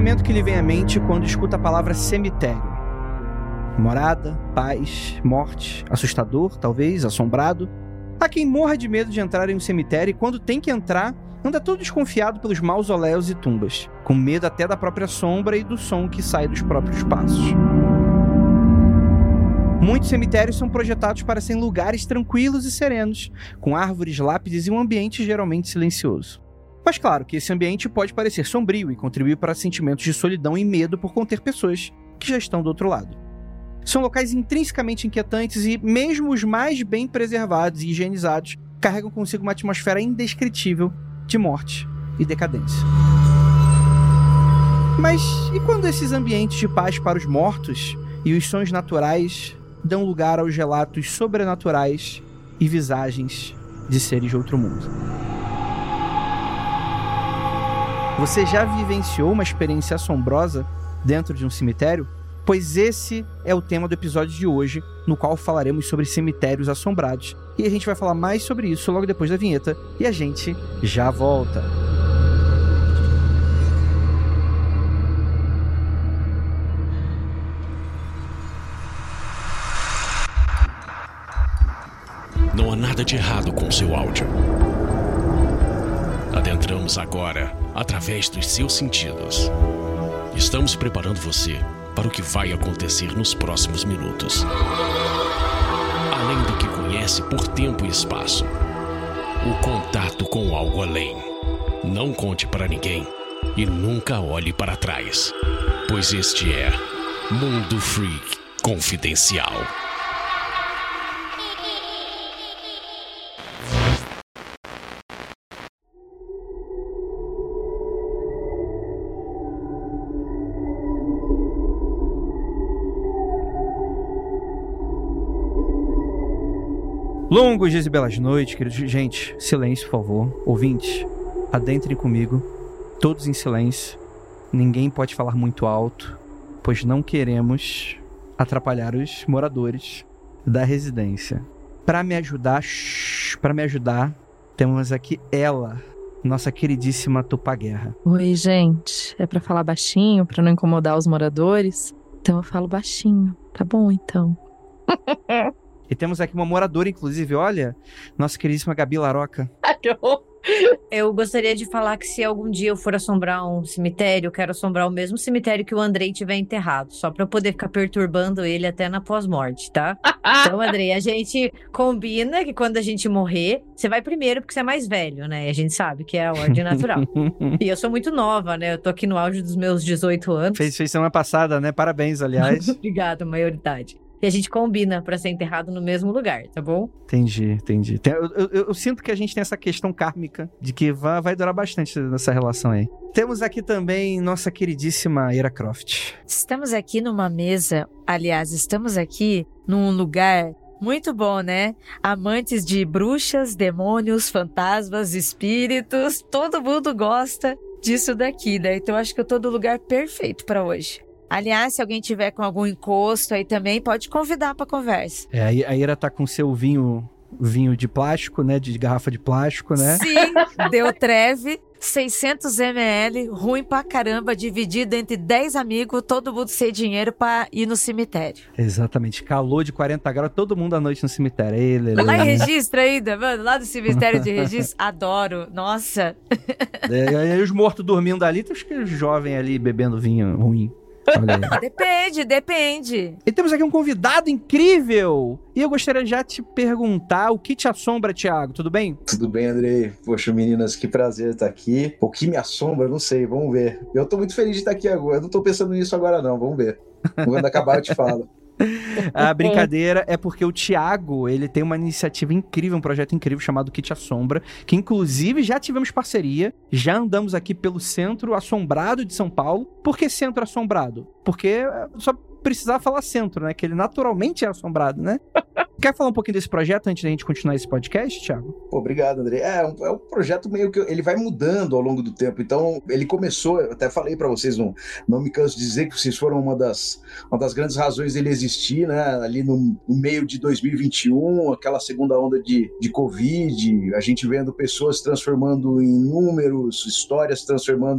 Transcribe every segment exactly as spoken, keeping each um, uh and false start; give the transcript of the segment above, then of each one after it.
pensamento que lhe vem à mente quando escuta a palavra cemitério? Morada, paz, morte, assustador, talvez, assombrado. Há quem morra de medo de entrar em um cemitério e quando tem que entrar, anda todo desconfiado pelos mausoléus e tumbas, com medo até da própria sombra e do som que sai dos próprios passos. Muitos cemitérios são projetados para serem lugares tranquilos e serenos, com árvores, lápides e um ambiente geralmente silencioso. Mas claro que esse ambiente pode parecer sombrio e contribuir para sentimentos de solidão e medo por conter pessoas que já estão do outro lado. São locais intrinsecamente inquietantes e, mesmo os mais bem preservados e higienizados, carregam consigo uma atmosfera indescritível de morte e decadência. Mas e quando esses ambientes de paz para os mortos e os sons naturais dão lugar aos relatos sobrenaturais e visagens de seres de outro mundo? Você já vivenciou uma experiência assombrosa dentro de um cemitério? Pois esse é o tema do episódio de hoje, no qual falaremos sobre cemitérios assombrados. E a gente vai falar mais sobre isso logo depois da vinheta, e a gente já volta. Não há nada de errado com o seu áudio. Adentramos agora através dos seus sentidos. Estamos preparando você para o que vai acontecer nos próximos minutos. Além do que conhece por tempo e espaço, o contato com algo além. Não conte para ninguém e nunca olhe para trás, pois este é Mundo Freak Confidencial. Longos dias e belas noites, queridos. Gente, silêncio, por favor. Ouvintes, adentrem comigo, todos em silêncio. Ninguém pode falar muito alto, pois não queremos atrapalhar os moradores da residência. Para me ajudar, para me ajudar, temos aqui ela, nossa queridíssima Tupá Guerra. Oi, gente. É pra falar baixinho, pra não incomodar os moradores? Então eu falo baixinho. Tá bom, então. E temos aqui uma moradora, inclusive, olha, nossa queridíssima Gabi Laroca. Eu gostaria de falar que se algum dia eu for assombrar um cemitério, eu quero assombrar o mesmo cemitério que o Andrei tiver enterrado, só pra eu poder ficar perturbando ele até na pós-morte, tá? Então, Andrei, a gente combina que quando a gente morrer, você vai primeiro porque você é mais velho, né? E a gente sabe que é a ordem natural. E eu sou muito nova, né? Eu tô aqui no auge dos meus dezoito anos. Fez, fez semana passada, né? Parabéns, aliás. Obrigada, maioridade. E a gente combina pra ser enterrado no mesmo lugar, tá bom? Entendi, entendi. Eu, eu, eu, eu sinto que a gente tem essa questão kármica de que vai, vai durar bastante nessa relação aí. Temos aqui também nossa queridíssima Ira Croft. Estamos aqui numa mesa, aliás, estamos aqui num lugar muito bom, né? Amantes de bruxas, demônios, fantasmas, espíritos, todo mundo gosta disso daqui, né? Então acho que eu tô no lugar perfeito pra hoje. Aliás, se alguém tiver com algum encosto aí também, pode convidar pra conversa. É, a Ira tá com seu vinho, vinho de plástico, né? De garrafa de plástico, né? Sim, deu treve, seiscentos mililitros, ruim pra caramba, dividido entre dez amigos, todo mundo sem dinheiro pra ir no cemitério. Exatamente, calor de quarenta graus, todo mundo à noite no cemitério. Ei, Lelê. Lá em Registro ainda, mano, lá do cemitério de Registro, adoro, nossa. É, e aí os mortos dormindo ali, tem os jovens ali bebendo vinho ruim. Depende, depende. E temos aqui um convidado incrível. E eu gostaria já de te perguntar o que te assombra, Thiago, tudo bem? Tudo bem, Andrei. Poxa, meninas, que prazer estar aqui. O que me assombra, não sei, vamos ver. Eu tô muito feliz de estar aqui agora, eu não tô pensando nisso agora não, vamos ver. Quando acabar eu te falo. A brincadeira é porque o Thiago, ele tem uma iniciativa incrível, um projeto incrível chamado Que Te Assombra, que inclusive já tivemos parceria, já andamos aqui pelo Centro Assombrado de São Paulo. Por que Centro Assombrado? Porque só precisava falar centro, né? Que ele naturalmente é assombrado, né? Quer falar um pouquinho desse projeto antes da gente continuar esse podcast, Thiago? Pô, obrigado, André. É um, é um projeto meio que ele vai mudando ao longo do tempo. Então, ele começou, eu até falei pra vocês, não, não me canso de dizer que vocês foram uma das, uma das grandes razões dele existir, né? Ali no, no meio de dois mil e vinte e um, aquela segunda onda de, de Covid, a gente vendo pessoas transformando em números, histórias transformando em,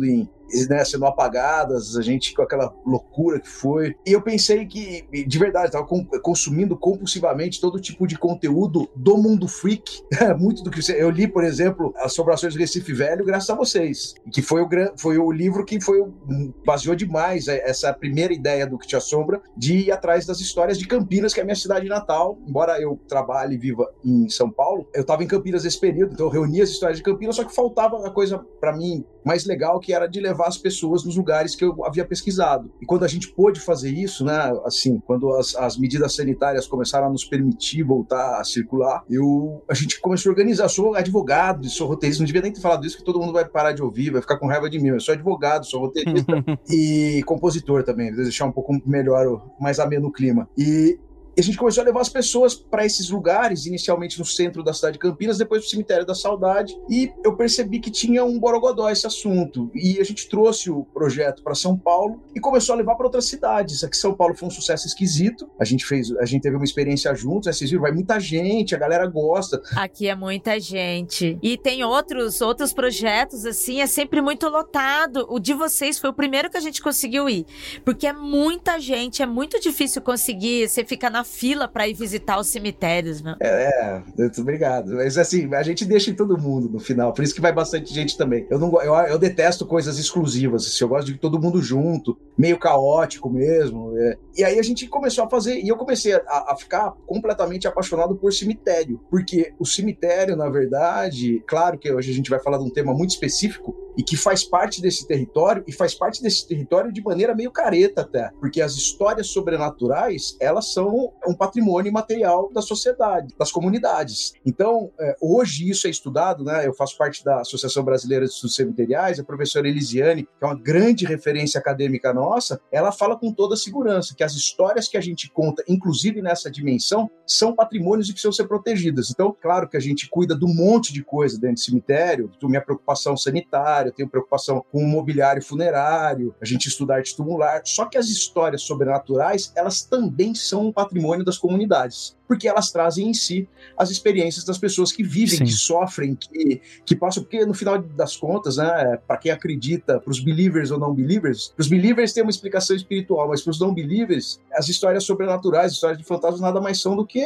né, sendo apagadas, a gente com aquela loucura que foi. E eu pensei que, de verdade, estava consumindo compulsivamente todo tipo de conteúdo do mundo freak. Muito do que você... Eu li, por exemplo, Assombrações do Recife Velho graças a vocês, que foi o, foi o livro que foi baseou demais essa primeira ideia do Que Te Assombra, de ir atrás das histórias de Campinas, que é a minha cidade natal. Embora eu trabalhe e viva em São Paulo, eu estava em Campinas nesse período, então eu reunia as histórias de Campinas, só que faltava a coisa, para mim, mais legal, que era de levar as pessoas nos lugares que eu havia pesquisado. E quando a gente pôde fazer isso, né, assim, quando as, as medidas sanitárias começaram a nos permitir voltar a circular, eu, a gente começou a organizar. Eu sou advogado, sou roteirista, não devia nem ter falado isso, que todo mundo vai parar de ouvir, vai ficar com raiva de mim. Eu sou advogado, sou roteirista e compositor também, vou deixar um pouco melhor, mais ameno o clima. E a gente começou a levar as pessoas para esses lugares, inicialmente no centro da cidade de Campinas, depois pro Cemitério da Saudade, e eu percebi que tinha um borogodó esse assunto. E a gente trouxe o projeto para São Paulo e começou a levar para outras cidades. Aqui em São Paulo foi um sucesso esquisito. A gente fez, a gente teve uma experiência juntos, né? Vocês viram, vai muita gente, a galera gosta. Aqui é muita gente. E tem outros, outros projetos, assim, é sempre muito lotado. O de vocês foi o primeiro que a gente conseguiu ir, porque é muita gente, é muito difícil conseguir, você fica na fila pra ir visitar os cemitérios, né? É, muito obrigado. Mas assim, a gente deixa em todo mundo no final, por isso que vai bastante gente também. Eu, não, eu, eu detesto coisas exclusivas, assim, eu gosto de todo mundo junto, meio caótico mesmo. É. E aí a gente começou a fazer, e eu comecei a, a ficar completamente apaixonado por cemitério, porque o cemitério, na verdade, claro que hoje a gente vai falar de um tema muito específico, e que faz parte desse território, e faz parte desse território de maneira meio careta até, porque as histórias sobrenaturais, elas são um patrimônio imaterial da sociedade, das comunidades. Então, é, hoje isso é estudado, né? Eu faço parte da Associação Brasileira de Estudos Cemiteriais, a professora Elisiane, que é uma grande referência acadêmica nossa, ela fala com toda segurança que as histórias que a gente conta, inclusive nessa dimensão, são patrimônios e que precisam ser protegidas. Então, claro que a gente cuida de um monte de coisa dentro do cemitério, minha preocupação sanitária, eu tenho preocupação com o mobiliário funerário, a gente estuda arte tumular, só que as histórias sobrenaturais, elas também são um patrimônio das comunidades, porque elas trazem em si as experiências das pessoas que vivem, Sim. que sofrem, que, que passam, porque no final das contas, né, para quem acredita, para os believers ou não believers, para os believers tem uma explicação espiritual, mas para os não believers, as histórias sobrenaturais, as histórias de fantasmas nada mais são do que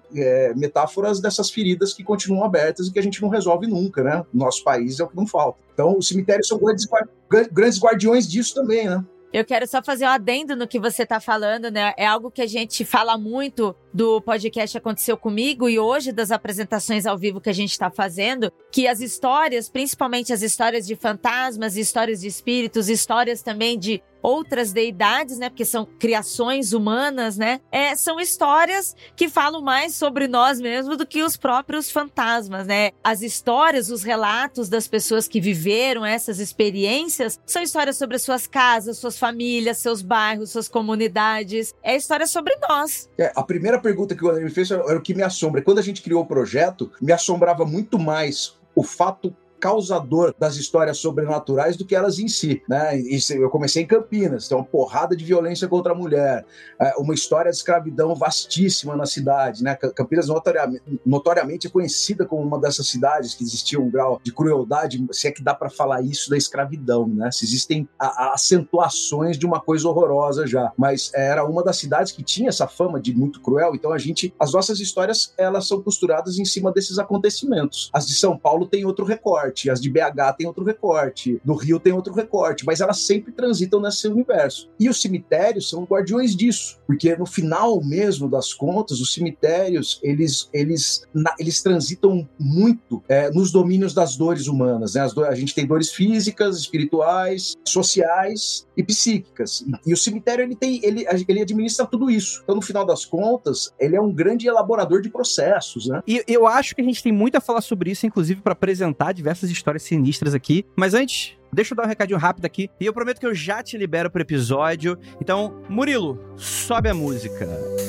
é, metáforas dessas feridas que continuam abertas e que a gente não resolve nunca, né? No nosso país é o que não falta. Então, os cemitérios são grandes, grandes guardiões disso também, né? Eu quero só fazer um adendo no que você está falando, né? É algo que a gente fala muito do podcast Aconteceu Comigo e hoje das apresentações ao vivo que a gente está fazendo, que as histórias, principalmente as histórias de fantasmas, histórias de espíritos, histórias também de outras deidades, né? Porque são criações humanas, né? É, são histórias que falam mais sobre nós mesmos do que os próprios fantasmas, né? As histórias, os relatos das pessoas que viveram essas experiências são histórias sobre as suas casas, suas famílias, seus bairros, suas comunidades. É história sobre nós. É, a primeira pergunta que o André me fez era o que me assombra. Quando a gente criou o projeto, me assombrava muito mais o fato causador das histórias sobrenaturais do que elas em si, né? Isso, eu comecei em Campinas, tem uma porrada de violência contra a mulher, uma história de escravidão vastíssima na cidade, né? Campinas notoriamente, notoriamente é conhecida como uma dessas cidades que existia um grau de crueldade, se é que dá para falar isso da escravidão, né? Se existem a, a acentuações de uma coisa horrorosa já, mas era uma das cidades que tinha essa fama de muito cruel, então a gente, as nossas histórias, elas são costuradas em cima desses acontecimentos. As de São Paulo tem outro recorte, as de B H tem outro recorte, do Rio tem outro recorte, mas elas sempre transitam nesse universo. E os cemitérios são guardiões disso, porque no final mesmo das contas, os cemitérios, eles, eles, na, eles transitam muito é, nos domínios das dores humanas, né? As do, a gente tem dores físicas, espirituais, sociais e psíquicas. E, e o cemitério, ele, tem, ele, ele administra tudo isso. Então, no final das contas, ele é um grande elaborador de processos, né? E eu acho que a gente tem muito a falar sobre isso, inclusive para apresentar diversas histórias sinistras aqui. Mas antes, deixa eu dar um recadinho rápido aqui. E eu prometo que eu já te libero pro episódio. Então, Murilo, sobe a música.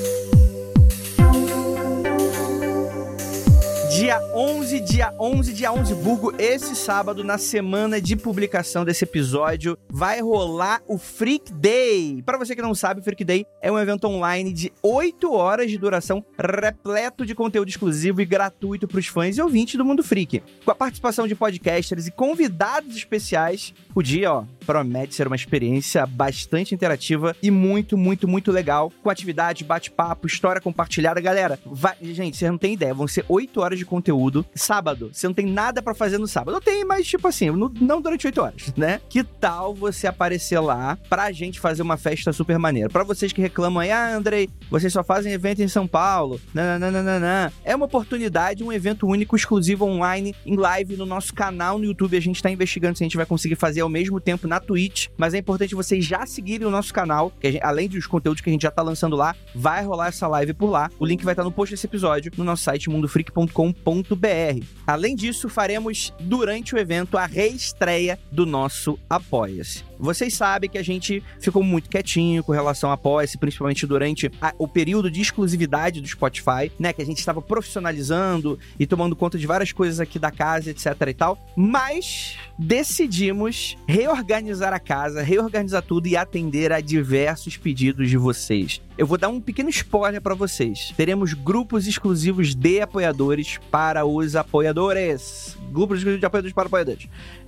Dia onze, dia onze, dia onze, vulgo esse sábado, na semana de publicação desse episódio, vai rolar o Freak Day. Para você que não sabe, o Freak Day é um evento online de oito horas de duração, repleto de conteúdo exclusivo e gratuito para os fãs e ouvintes do Mundo Freak. Com a participação de podcasters e convidados especiais, o dia, ó, promete ser uma experiência bastante interativa e muito, muito, muito legal, com atividade, bate-papo, história compartilhada. Galera, vai... gente, vocês não têm ideia, vão ser oito horas de conteúdo. Sábado, você não tem nada pra fazer no sábado. Eu tenho, mas tipo assim, não durante oito horas, né? Que tal você aparecer lá pra gente fazer uma festa super maneira? Pra vocês que reclamam aí, ah, Andrei, vocês só fazem evento em São Paulo, nananana. É uma oportunidade, um evento único, exclusivo online, em live no nosso canal no YouTube. A gente tá investigando se a gente vai conseguir fazer ao mesmo tempo na Twitch, mas é importante vocês já seguirem o nosso canal, que a gente, além dos conteúdos que a gente já tá lançando lá, vai rolar essa live por lá. O link vai estar no post desse episódio, no nosso site mundo freak ponto com ponto b r. Além disso, faremos durante o evento a reestreia do nosso Apoia-se. Vocês sabem que a gente ficou muito quietinho com relação ao Apoia-se, principalmente durante a, o período de exclusividade do Spotify, né? Que a gente estava profissionalizando e tomando conta de várias coisas aqui da casa, etc e tal. Mas decidimos reorganizar a casa, reorganizar tudo e atender a diversos pedidos de vocês. Eu vou dar um pequeno spoiler para vocês. Teremos grupos exclusivos de apoiadores para os apoiadores. Grupos exclusivos de apoiadores para apoiadores.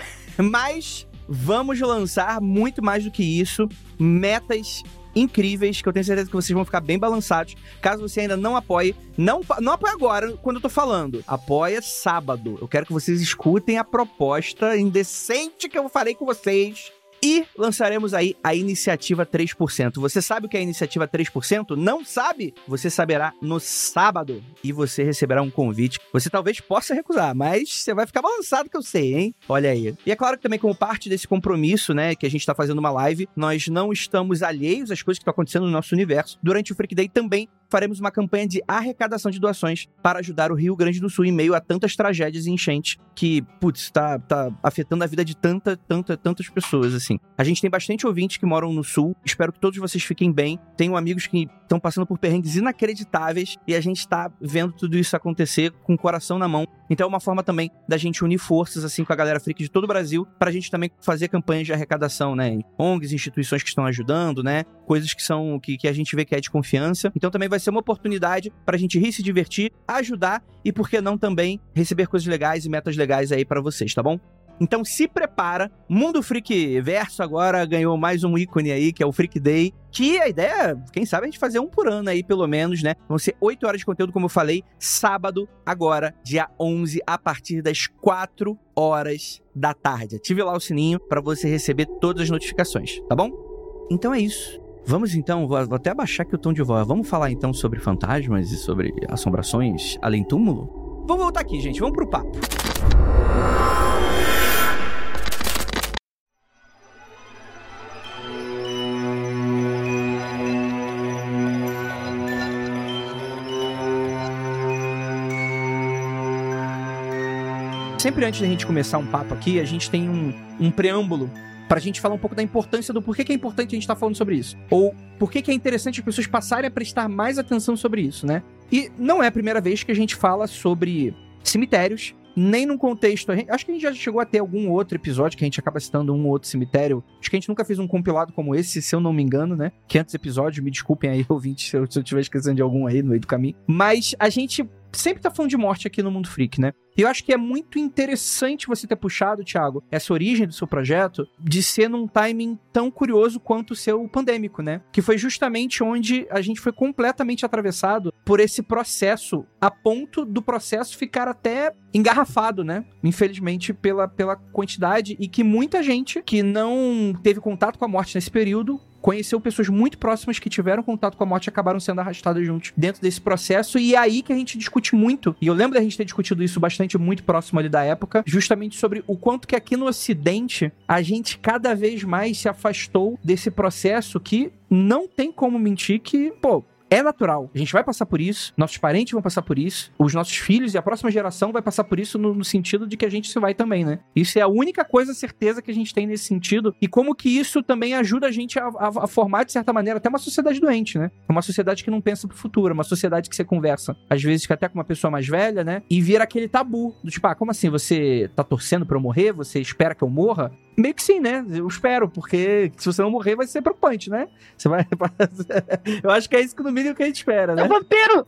Mas vamos lançar muito mais do que isso, metas incríveis, que eu tenho certeza que vocês vão ficar bem balançados. Caso você ainda não apoie, não, não apoie agora, quando eu tô falando. Apoia sábado. Eu quero que vocês escutem a proposta indecente que eu falei com vocês. E lançaremos aí a Iniciativa três por cento. Você sabe o que é a Iniciativa três por cento? Não sabe? Você saberá no sábado e você receberá um convite. Você talvez possa recusar, mas você vai ficar balançado que eu sei, hein? Olha aí. E é claro que também como parte desse compromisso, né, que a gente tá fazendo uma live, nós não estamos alheios às coisas que estão acontecendo no nosso universo. Durante o Freak Day também faremos uma campanha de arrecadação de doações para ajudar o Rio Grande do Sul em meio a tantas tragédias e enchentes que, putz, tá, tá afetando a vida de tanta, tanta, tantas pessoas, assim. A gente tem bastante ouvintes que moram no Sul, espero que todos vocês fiquem bem. Tenho amigos que estão passando por perrengues inacreditáveis e a gente tá vendo tudo isso acontecer com o coração na mão. Então é uma forma também da gente unir forças, assim, com a galera freak de todo o Brasil, pra gente também fazer campanhas de arrecadação, né? O N Gs, instituições que estão ajudando, né? Coisas que são, que, que a gente vê que é de confiança. Então também vai ser uma oportunidade pra gente rir, se divertir, ajudar e, por que não, também receber coisas legais e metas legais aí pra vocês, tá bom? Então se prepara, Mundo Freak Verso agora ganhou mais um ícone aí, que é o Freak Day, que a ideia, quem sabe, é a gente fazer um por ano aí, pelo menos, né? Vão ser oito horas de conteúdo, como eu falei, sábado, agora, dia onze, a partir das quatro horas da tarde. Ative lá o sininho para você receber todas as notificações, tá bom? Então é isso. Vamos então, vou até abaixar aqui o tom de voz, vamos falar então sobre fantasmas e sobre assombrações além túmulo? Vamos voltar aqui, gente, vamos pro papo. Sempre antes da gente começar um papo aqui, a gente tem um, um preâmbulo pra gente falar um pouco da importância do porquê que é importante a gente estar falando sobre isso. Ou porquê que é interessante as pessoas passarem a prestar mais atenção sobre isso, né? E não é a primeira vez que a gente fala sobre cemitérios, nem num contexto... Acho que a gente já chegou a ter algum outro episódio que a gente acaba citando um ou outro cemitério. Acho que a gente nunca fez um compilado como esse, se eu não me engano, né? quinhentos episódios, me desculpem aí, ouvintes, se eu estiver esquecendo de algum aí no meio do caminho. Mas a gente sempre tá falando de morte aqui no Mundo Freak, né? E eu acho que é muito interessante você ter puxado, Thiago, essa origem do seu projeto de ser num timing tão curioso quanto o seu pandêmico, né? Que foi justamente onde a gente foi completamente atravessado por esse processo, a ponto do processo ficar até engarrafado, né? Infelizmente, pela, pela quantidade, e que muita gente que não teve contato com a morte nesse período conheceu pessoas muito próximas que tiveram contato com a morte e acabaram sendo arrastadas juntos dentro desse processo, e é aí que a gente discute muito, e eu lembro da gente ter discutido isso bastante, muito próximo ali da época, justamente sobre o quanto que aqui no Ocidente a gente cada vez mais se afastou desse processo que não tem como mentir que, pô, é natural. A gente vai passar por isso, nossos parentes vão passar por isso, os nossos filhos e a próxima geração vai passar por isso no, no sentido de que a gente se vai também, né? Isso é a única coisa, certeza que a gente tem nesse sentido, e como que isso também ajuda a gente a, a, a formar, de certa maneira, até uma sociedade doente, né? Uma sociedade que não pensa pro futuro, uma sociedade que você conversa, às vezes, até com uma pessoa mais velha, né? E vira aquele tabu, do tipo, ah, como assim? Você tá torcendo pra eu morrer? Você espera que eu morra? Meio que sim, né? Eu espero, porque se você não morrer vai ser preocupante, né? Você vai... Eu acho que é isso que no mínimo que a gente espera, né? É um vampiro!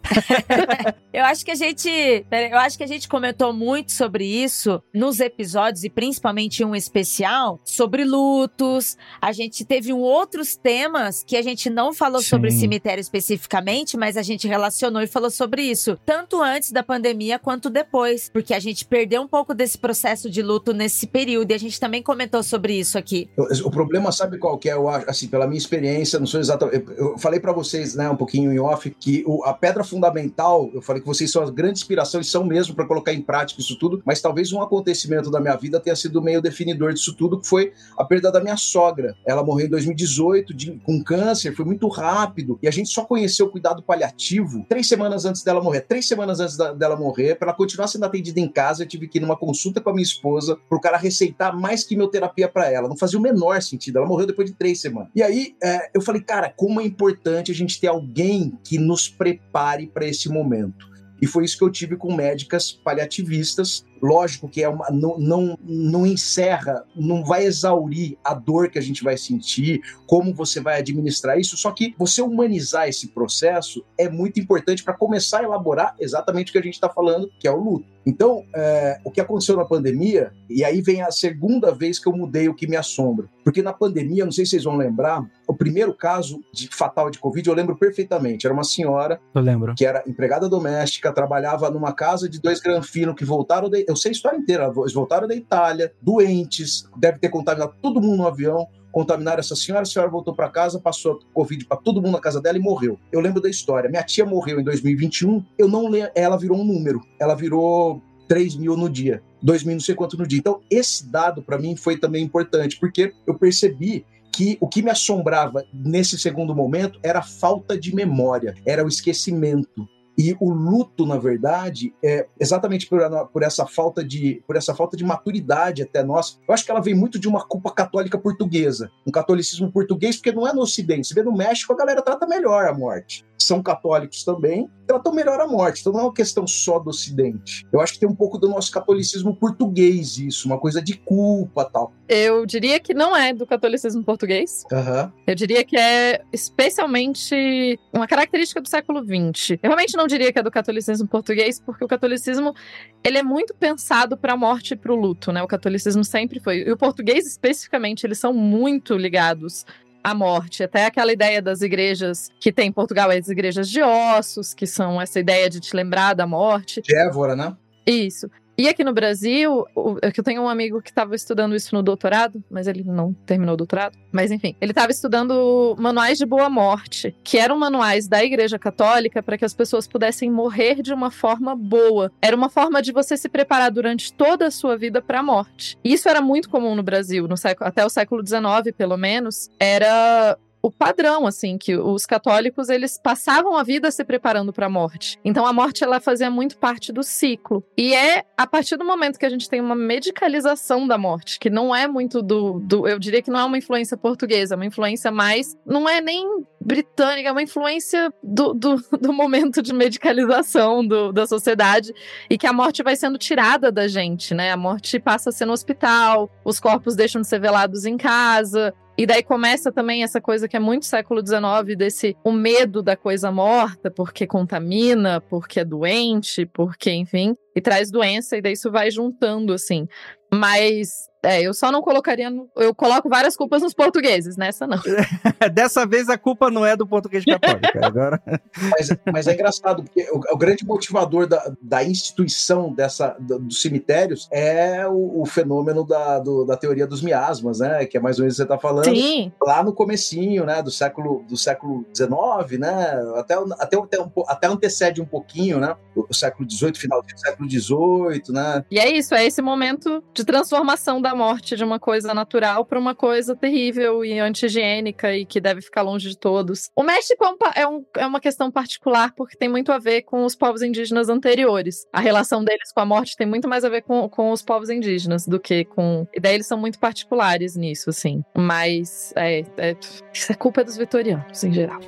Eu acho que a gente... Eu acho que a gente comentou muito sobre isso nos episódios, e principalmente um especial, sobre lutos. A gente teve um outros temas que a gente não falou Sim. sobre cemitério especificamente, mas a gente relacionou e falou sobre isso. Tanto antes da pandemia quanto depois. Porque a gente perdeu um pouco desse processo de luto nesse período. E a gente também comentou sobre isso aqui. O, o problema, sabe qual que é? Eu acho, assim, pela minha experiência, não sou exatamente... Eu, eu falei pra vocês, né, um pouquinho em off, que o, a pedra fundamental, eu falei que vocês são a grande inspiração e são mesmo pra colocar em prática isso tudo, mas talvez um acontecimento da minha vida tenha sido meio definidor disso tudo, que foi a perda da minha sogra. Ela morreu em dois mil e dezoito de, com câncer, foi muito rápido, e a gente só conheceu o cuidado paliativo três semanas antes dela morrer. Três semanas antes da, dela morrer, pra ela continuar sendo atendida em casa, eu tive que ir numa consulta com a minha esposa pro cara receitar mais quimioterapia para ela. Não fazia o menor sentido. Ela morreu depois de três semanas. E aí, é, eu falei, cara, como é importante a gente ter alguém que nos prepare para esse momento. E foi isso que eu tive com médicas paliativistas. Lógico que é uma, não, não, não encerra, não vai exaurir a dor que a gente vai sentir, como você vai administrar isso, só que você humanizar esse processo é muito importante para começar a elaborar exatamente o que a gente está falando, que é o luto. Então, é, o que aconteceu na pandemia, e aí vem a segunda vez que eu mudei o que me assombra. Porque na pandemia, não sei se vocês vão lembrar, o primeiro caso de fatal de Covid, eu lembro perfeitamente. Era uma senhora Eu lembro. que era empregada doméstica, trabalhava numa casa de dois granfinos que voltaram, de, eu sei a história inteira, eles voltaram da Itália, doentes, deve ter contaminado todo mundo no avião, contaminaram essa senhora, a senhora voltou para casa, passou Covid para todo mundo na casa dela e morreu. Eu lembro da história. Minha tia morreu em dois mil e vinte e um, eu não lembro, ela virou um número, ela virou três mil no dia, dois mil não sei quanto no dia. Então, esse dado para mim foi também importante, porque eu percebi que o que me assombrava nesse segundo momento era a falta de memória, era o esquecimento. E o luto, na verdade, é exatamente por, por, essa falta de, por essa falta de maturidade até nós. Eu acho que ela vem muito de uma culpa católica portuguesa, um catolicismo português, porque não é no Ocidente. Você vê no México, a galera trata melhor a morte. São católicos também, tratam melhor a morte. Então não é uma questão só do Ocidente. Eu acho que tem um pouco do nosso catolicismo português isso, uma coisa de culpa e tal. Eu diria que não é do catolicismo português. Uhum. Eu diria que é especialmente uma característica do século vinte. Eu realmente não diria que é do catolicismo português, porque o catolicismo ele é muito pensado para a morte e para o luto, né? O catolicismo sempre foi. E o português, especificamente, eles são muito ligados à morte. Até aquela ideia das igrejas que tem em Portugal, as igrejas de ossos, que são essa ideia de te lembrar da morte. De Évora, né? Isso. E aqui no Brasil, é que eu tenho um amigo que estava estudando isso no doutorado, mas ele não terminou o doutorado. Mas enfim, ele estava estudando manuais de boa morte, que eram manuais da Igreja Católica para que as pessoas pudessem morrer de uma forma boa. Era uma forma de você se preparar durante toda a sua vida para a morte. E isso era muito comum no Brasil, no século, até o século dezenove, pelo menos, era o padrão, assim, que os católicos, eles passavam a vida se preparando para a morte. Então, a morte, ela fazia muito parte do ciclo. E é a partir do momento que a gente tem uma medicalização da morte, que não é muito do, do... Eu diria que não é uma influência portuguesa, é uma influência mais... Não é nem britânica, é uma influência do, do, do momento de medicalização do, da sociedade, e que a morte vai sendo tirada da gente, né? A morte passa a ser no hospital, os corpos deixam de ser velados em casa. E daí começa também essa coisa que é muito século dezenove, desse o medo da coisa morta, porque contamina, porque é doente, porque, enfim, e traz doença, e daí isso vai juntando, assim. Mas, é, eu só não colocaria... No, eu coloco várias culpas nos portugueses, nessa não. Dessa vez a culpa não é do português católico, agora... Mas, mas é engraçado, porque o, o grande motivador da, da instituição dessa, do, dos cemitérios é o, o fenômeno da, do, da teoria dos miasmas, né? Que é mais ou menos o que você está falando. Sim. Lá no comecinho, né? Do século, do século dezenove, né? Até, até, até, um, até antecede um pouquinho, né? O século dezoito, final do século dezoito, né? E é isso, é esse momento de transformação da morte de uma coisa natural para uma coisa terrível e anti-higiênica e que deve ficar longe de todos. O México é, um, é, um, é uma questão particular porque tem muito a ver com os povos indígenas anteriores. A relação deles com a morte tem muito mais a ver com, com os povos indígenas do que com... E daí eles são muito particulares nisso, assim. Mas é, é, isso é culpa dos vitorianos, em geral.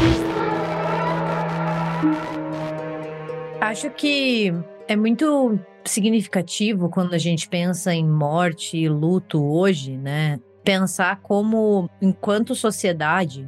Acho que é muito significativo quando a gente pensa em morte e luto hoje, né? Pensar como, enquanto sociedade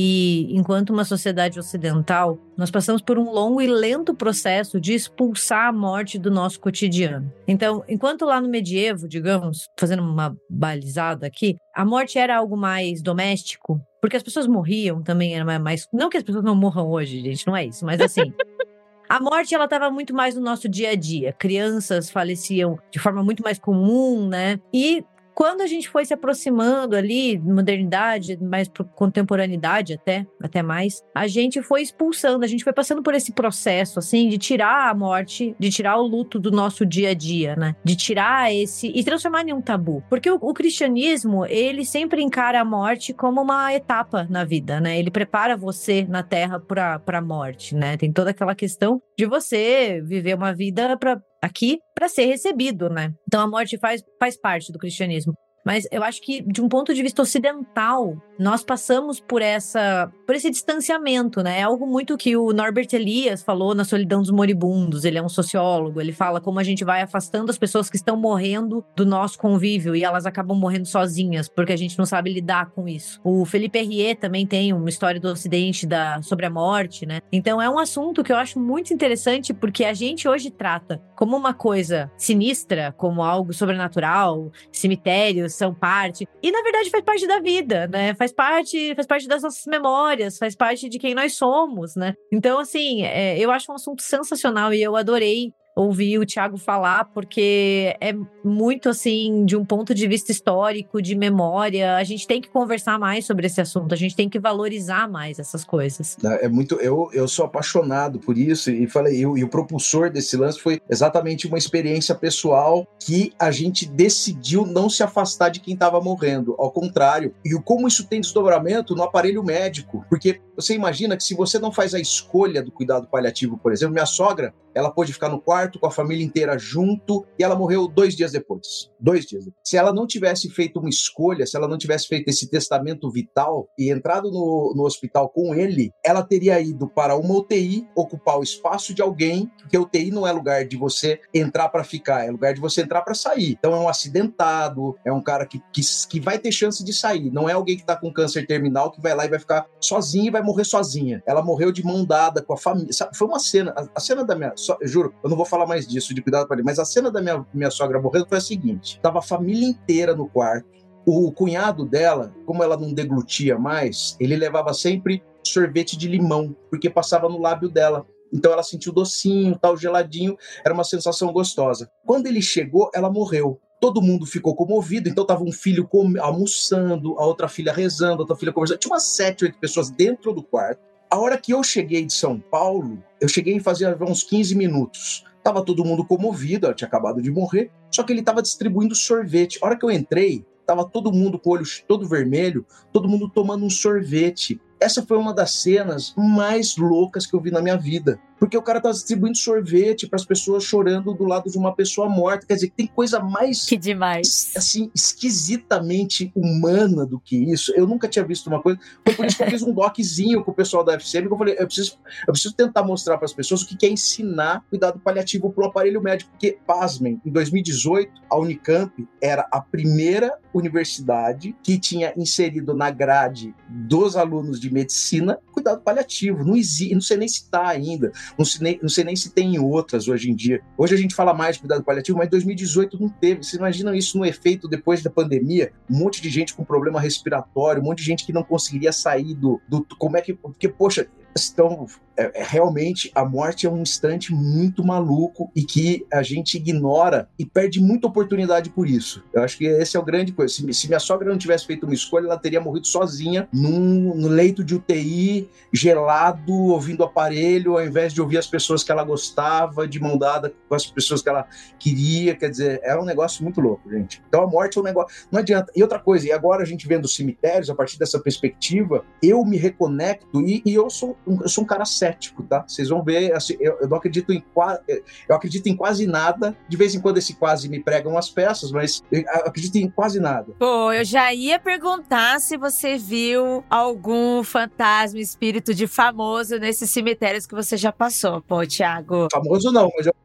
e enquanto uma sociedade ocidental, nós passamos por um longo e lento processo de expulsar a morte do nosso cotidiano. Então, enquanto lá no medievo, digamos, fazendo uma balizada aqui, a morte era algo mais doméstico, porque as pessoas morriam também, era mais... Não que as pessoas não morram hoje, gente, não é isso, mas assim... A morte, ela estava muito mais no nosso dia a dia. Crianças faleciam de forma muito mais comum, né? E quando a gente foi se aproximando ali, modernidade, mais contemporaneidade até, até mais, a gente foi expulsando, a gente foi passando por esse processo, assim, de tirar a morte, de tirar o luto do nosso dia a dia, né? De tirar esse... e transformar em um tabu. Porque o, o cristianismo, ele sempre encara a morte como uma etapa na vida, né? Ele prepara você na terra pra, pra morte, né? Tem toda aquela questão de você viver uma vida pra... aqui para ser recebido, né? Então a morte faz, faz parte do cristianismo. Mas eu acho que, de um ponto de vista ocidental, nós passamos por essa, por esse distanciamento, né? É algo muito que o Norbert Elias falou na Solidão dos Moribundos. Ele é um sociólogo, ele fala como a gente vai afastando as pessoas que estão morrendo do nosso convívio e elas acabam morrendo sozinhas, porque a gente não sabe lidar com isso. O Felipe Herrier também tem uma história do Ocidente da, sobre a morte, né? Então é um assunto que eu acho muito interessante, porque a gente hoje trata como uma coisa sinistra, como algo sobrenatural, cemitérios são parte, e na verdade faz parte da vida, né? Faz parte, faz parte das nossas memórias, faz parte de quem nós somos, né? Então, assim, é, eu acho um assunto sensacional e eu adorei ouvir o Thiago falar, porque é muito, assim, de um ponto de vista histórico, de memória, a gente tem que conversar mais sobre esse assunto, a gente tem que valorizar mais essas coisas. É muito, eu, eu sou apaixonado por isso e falei, eu, e o propulsor desse lance foi exatamente uma experiência pessoal que a gente decidiu não se afastar de quem estava morrendo, ao contrário, e como isso tem desdobramento no aparelho médico, porque você imagina que se você não faz a escolha do cuidado paliativo, por exemplo, minha sogra, ela pôde ficar no quarto com a família inteira junto e ela morreu dois dias depois. Dois dias depois. Se ela não tivesse feito uma escolha, se ela não tivesse feito esse testamento vital e entrado no, no hospital com ele, ela teria ido para uma U T I, ocupar o espaço de alguém, porque U T I não é lugar de você entrar para ficar, é lugar de você entrar para sair. Então é um acidentado, é um cara que, que, que vai ter chance de sair. Não é alguém que está com câncer terminal que vai lá e vai ficar sozinho e vai morrer sozinha. Ela morreu de mão dada com a família. Sabe, foi uma cena, a, a cena da minha... So, eu juro, eu não vou falar mais disso, de cuidado para ele, mas a cena da minha, minha sogra morrendo foi a seguinte: tava a família inteira no quarto, o cunhado dela, como ela não deglutia mais, ele levava sempre sorvete de limão, porque passava no lábio dela. Então ela sentiu docinho, tal, geladinho, era uma sensação gostosa. Quando ele chegou, ela morreu. Todo mundo ficou comovido, então tava um filho com... almoçando, a outra filha rezando, a outra filha conversando. Tinha umas sete, oito pessoas dentro do quarto. A hora que eu cheguei de São Paulo, eu cheguei em fazer uns quinze minutos. Tava todo mundo comovido, ela tinha acabado de morrer, só que ele tava distribuindo sorvete. A hora que eu entrei, tava todo mundo com o olho todo vermelho, todo mundo tomando um sorvete. Essa foi uma das cenas mais loucas que eu vi na minha vida. Porque o cara tá distribuindo sorvete para as pessoas chorando do lado de uma pessoa morta. Quer dizer, tem coisa mais... Que demais. Assim, esquisitamente humana do que isso. Eu nunca tinha visto uma coisa... Foi por isso que eu fiz um doczinho com o pessoal da F C M, que eu falei, eu preciso, eu preciso tentar mostrar para as pessoas o que é ensinar cuidado paliativo pro aparelho médico. Porque, pasmem, em dois mil e dezoito, a Unicamp era a primeira universidade que tinha inserido na grade dos alunos de medicina cuidado paliativo. Não existe, não sei nem se está ainda. Não sei, nem, não sei nem se tem em outras hoje em dia. Hoje a gente fala mais de cuidado paliativo, mas em dois mil e dezoito não teve. Vocês imaginam isso no efeito depois da pandemia? Um monte de gente com problema respiratório, um monte de gente que não conseguiria sair do... do como é que... Porque, poxa... Então, é, é, realmente, a morte é um instante muito maluco e que a gente ignora e perde muita oportunidade por isso. Eu acho que esse é o grande coisa. Se, se minha sogra não tivesse feito uma escolha, ela teria morrido sozinha num, no leito de U T I, gelado, ouvindo o aparelho, ao invés de ouvir as pessoas que ela gostava, de mão dada com as pessoas que ela queria. Quer dizer, era um negócio muito louco, gente. Então, a morte é um negócio... Não adianta. E outra coisa, e agora a gente vendo os cemitérios, a partir dessa perspectiva, eu me reconecto e, e eu sou eu sou um cara cético, tá? Vocês vão ver, assim, eu, eu não acredito em quase, eu acredito em quase nada. De vez em quando esse quase me prega umas peças, mas eu acredito em quase nada. Pô, eu já ia perguntar se você viu algum fantasma, espírito de famoso nesses cemitérios que você já passou, pô, Thiago. Famoso não, mas eu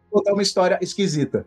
contar uma história esquisita.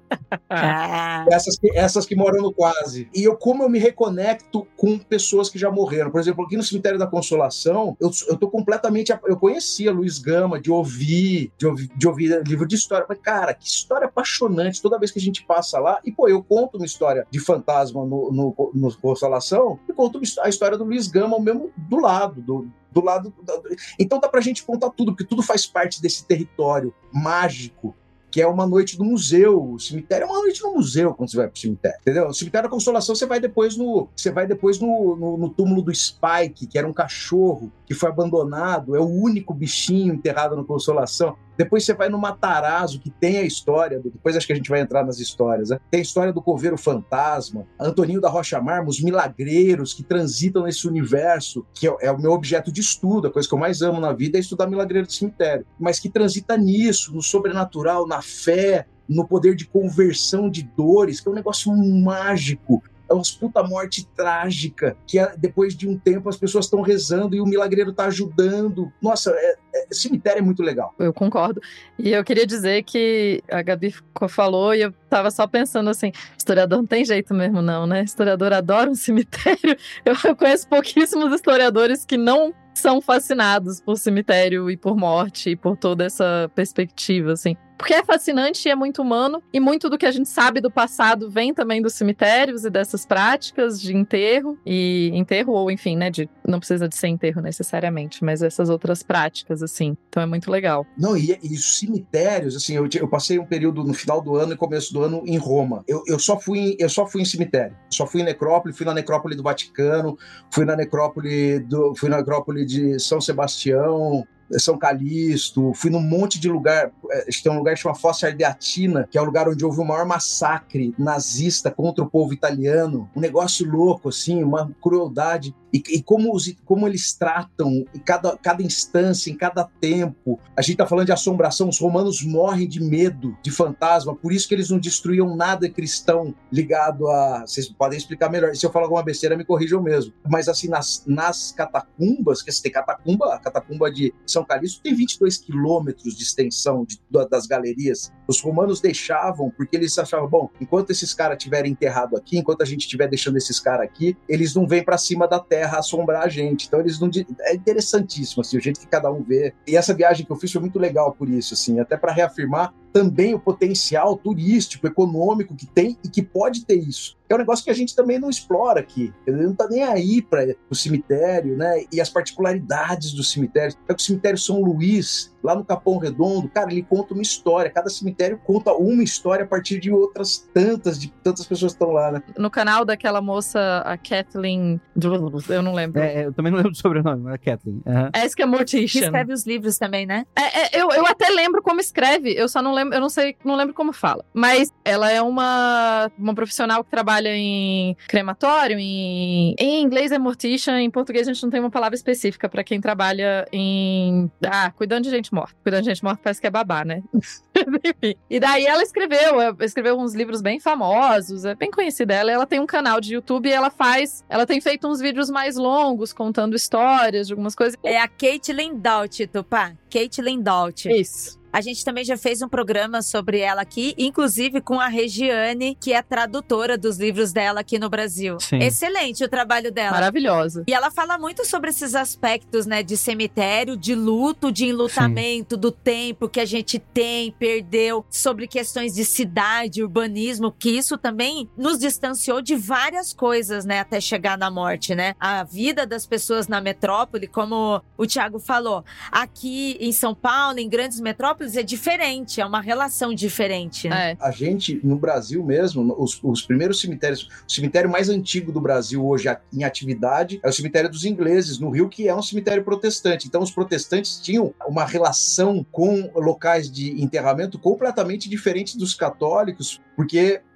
Ah, Essas que, essas que moram no quase. E eu, como eu me reconecto com pessoas que já morreram. Por exemplo, aqui no Cemitério da Consolação, eu, eu tô completamente... Eu conhecia Luiz Gama, de ouvir, de ouvir, de ouvir livro de história. Mas, cara, que história apaixonante. Toda vez que a gente passa lá, e, pô, eu conto uma história de fantasma no, no, no Consolação, e conto a história do Luiz Gama mesmo do lado, do, do lado... Do... Então dá pra gente contar tudo, porque tudo faz parte desse território mágico, que é uma noite no museu. O cemitério é uma noite no museu quando você vai pro cemitério, entendeu? O Cemitério da Consolação você vai depois no você vai depois no, no, no túmulo do Spike, que era um cachorro que foi abandonado, é o único bichinho enterrado na Consolação. Depois você vai no Matarazzo, que tem a história, depois acho que a gente vai entrar nas histórias, né? Tem a história do Coveiro Fantasma, Antoninho da Rocha Marmo, os milagreiros que transitam nesse universo, que é, é o meu objeto de estudo, a coisa que eu mais amo na vida é estudar milagreiro de cemitério, mas que transita nisso, no sobrenatural, na fé, no poder de conversão de dores, que é um negócio mágico. É uma puta morte trágica, que é, depois de um tempo as pessoas estão rezando e o milagreiro tá ajudando. Nossa, é, é, cemitério é muito legal. Eu concordo. E eu queria dizer que a Gabi falou e eu tava só pensando assim, historiador não tem jeito mesmo não, né? Historiador adora um cemitério. Eu, eu conheço pouquíssimos historiadores que não são fascinados por cemitério e por morte e por toda essa perspectiva, assim. Porque é fascinante e é muito humano, e muito do que a gente sabe do passado vem também dos cemitérios e dessas práticas de enterro, e enterro ou enfim, né, de, não precisa de ser enterro necessariamente, mas essas outras práticas, assim. Então é muito legal. Não, e, e os cemitérios, assim, eu, eu passei um período no final do ano e começo do ano em Roma. Eu, eu, só fui em, eu só fui em cemitério. Só fui em necrópole, fui na necrópole do Vaticano, fui na necrópole, do, fui na necrópole de São Sebastião, São Calixto, fui num monte de lugar. Tem um lugar que chama Fossa Ardeatina, que é o lugar onde houve o maior massacre nazista contra o povo italiano. Um negócio louco, assim, uma crueldade. E, e como, os, como eles tratam em cada, cada instância, em cada tempo. A gente tá falando de assombração, os romanos morrem de medo de fantasma, por isso que eles não destruíam nada cristão ligado a... Vocês podem explicar melhor. Se eu falar alguma besteira, me corrijam mesmo. Mas assim, nas, nas catacumbas, que você tem catacumba, a catacumba de São Calixto tem vinte e dois quilômetros de extensão de, das galerias. Os romanos deixavam, porque eles achavam, bom, enquanto esses caras estiverem enterrados aqui, enquanto a gente estiver deixando esses caras aqui, eles não vêm para cima da terra assombrar a gente. Então eles não... É interessantíssimo, assim, o jeito que cada um vê. E essa viagem que eu fiz foi muito legal por isso, assim, até para reafirmar também o potencial turístico, econômico que tem e que pode ter isso. É um negócio que a gente também não explora aqui. Ele não tá nem aí para o cemitério, né? E as particularidades do cemitério. É que o cemitério São Luís, lá no Capão Redondo, cara, ele conta uma história. Cada cemitério conta uma história a partir de outras tantas, de tantas pessoas que estão lá, né? No canal daquela moça, a Kathleen... Eu não lembro. É, eu também não lembro do sobrenome, mas é Kathleen. Uhum. Ask a Mortician. Que escreve os livros também, né? É, é, eu, eu até lembro como escreve, eu só não lembro, eu não sei, não lembro como fala. Mas ela é uma, uma profissional que trabalha em crematório, em, em inglês é mortician, em português a gente não tem uma palavra específica pra quem trabalha em... Ah, cuidando de gente morta. Cuidando de gente morta parece que é babá, né? Enfim. E daí ela escreveu, escreveu uns livros bem famosos, é bem conhecida ela, ela tem um canal de YouTube e ela faz, ela tem feito uns vídeos mais longos, contando histórias de algumas coisas. É a Caitlin Dought, Tupá. Caitlin Dought. Isso. A gente também já fez um programa sobre ela aqui, inclusive com a Regiane, que é tradutora dos livros dela aqui no Brasil. Sim. Excelente o trabalho dela. Maravilhosa. E ela fala muito sobre esses aspectos, né, de cemitério, de luto, de enlutamento, Sim. do tempo que a gente tem, perdeu, sobre questões de cidade, urbanismo, que isso também nos distanciou de várias coisas, né, até chegar na morte, né? A vida das pessoas na metrópole, como o Thiago falou, aqui em São Paulo, em grandes metrópoles, é diferente, é uma relação diferente, né? É. A gente, no Brasil mesmo, os, os primeiros cemitérios, o cemitério mais antigo do Brasil hoje em atividade é o cemitério dos ingleses, no Rio, que é um cemitério protestante. Então, os protestantes tinham uma relação com locais de enterramento completamente diferente dos católicos, porque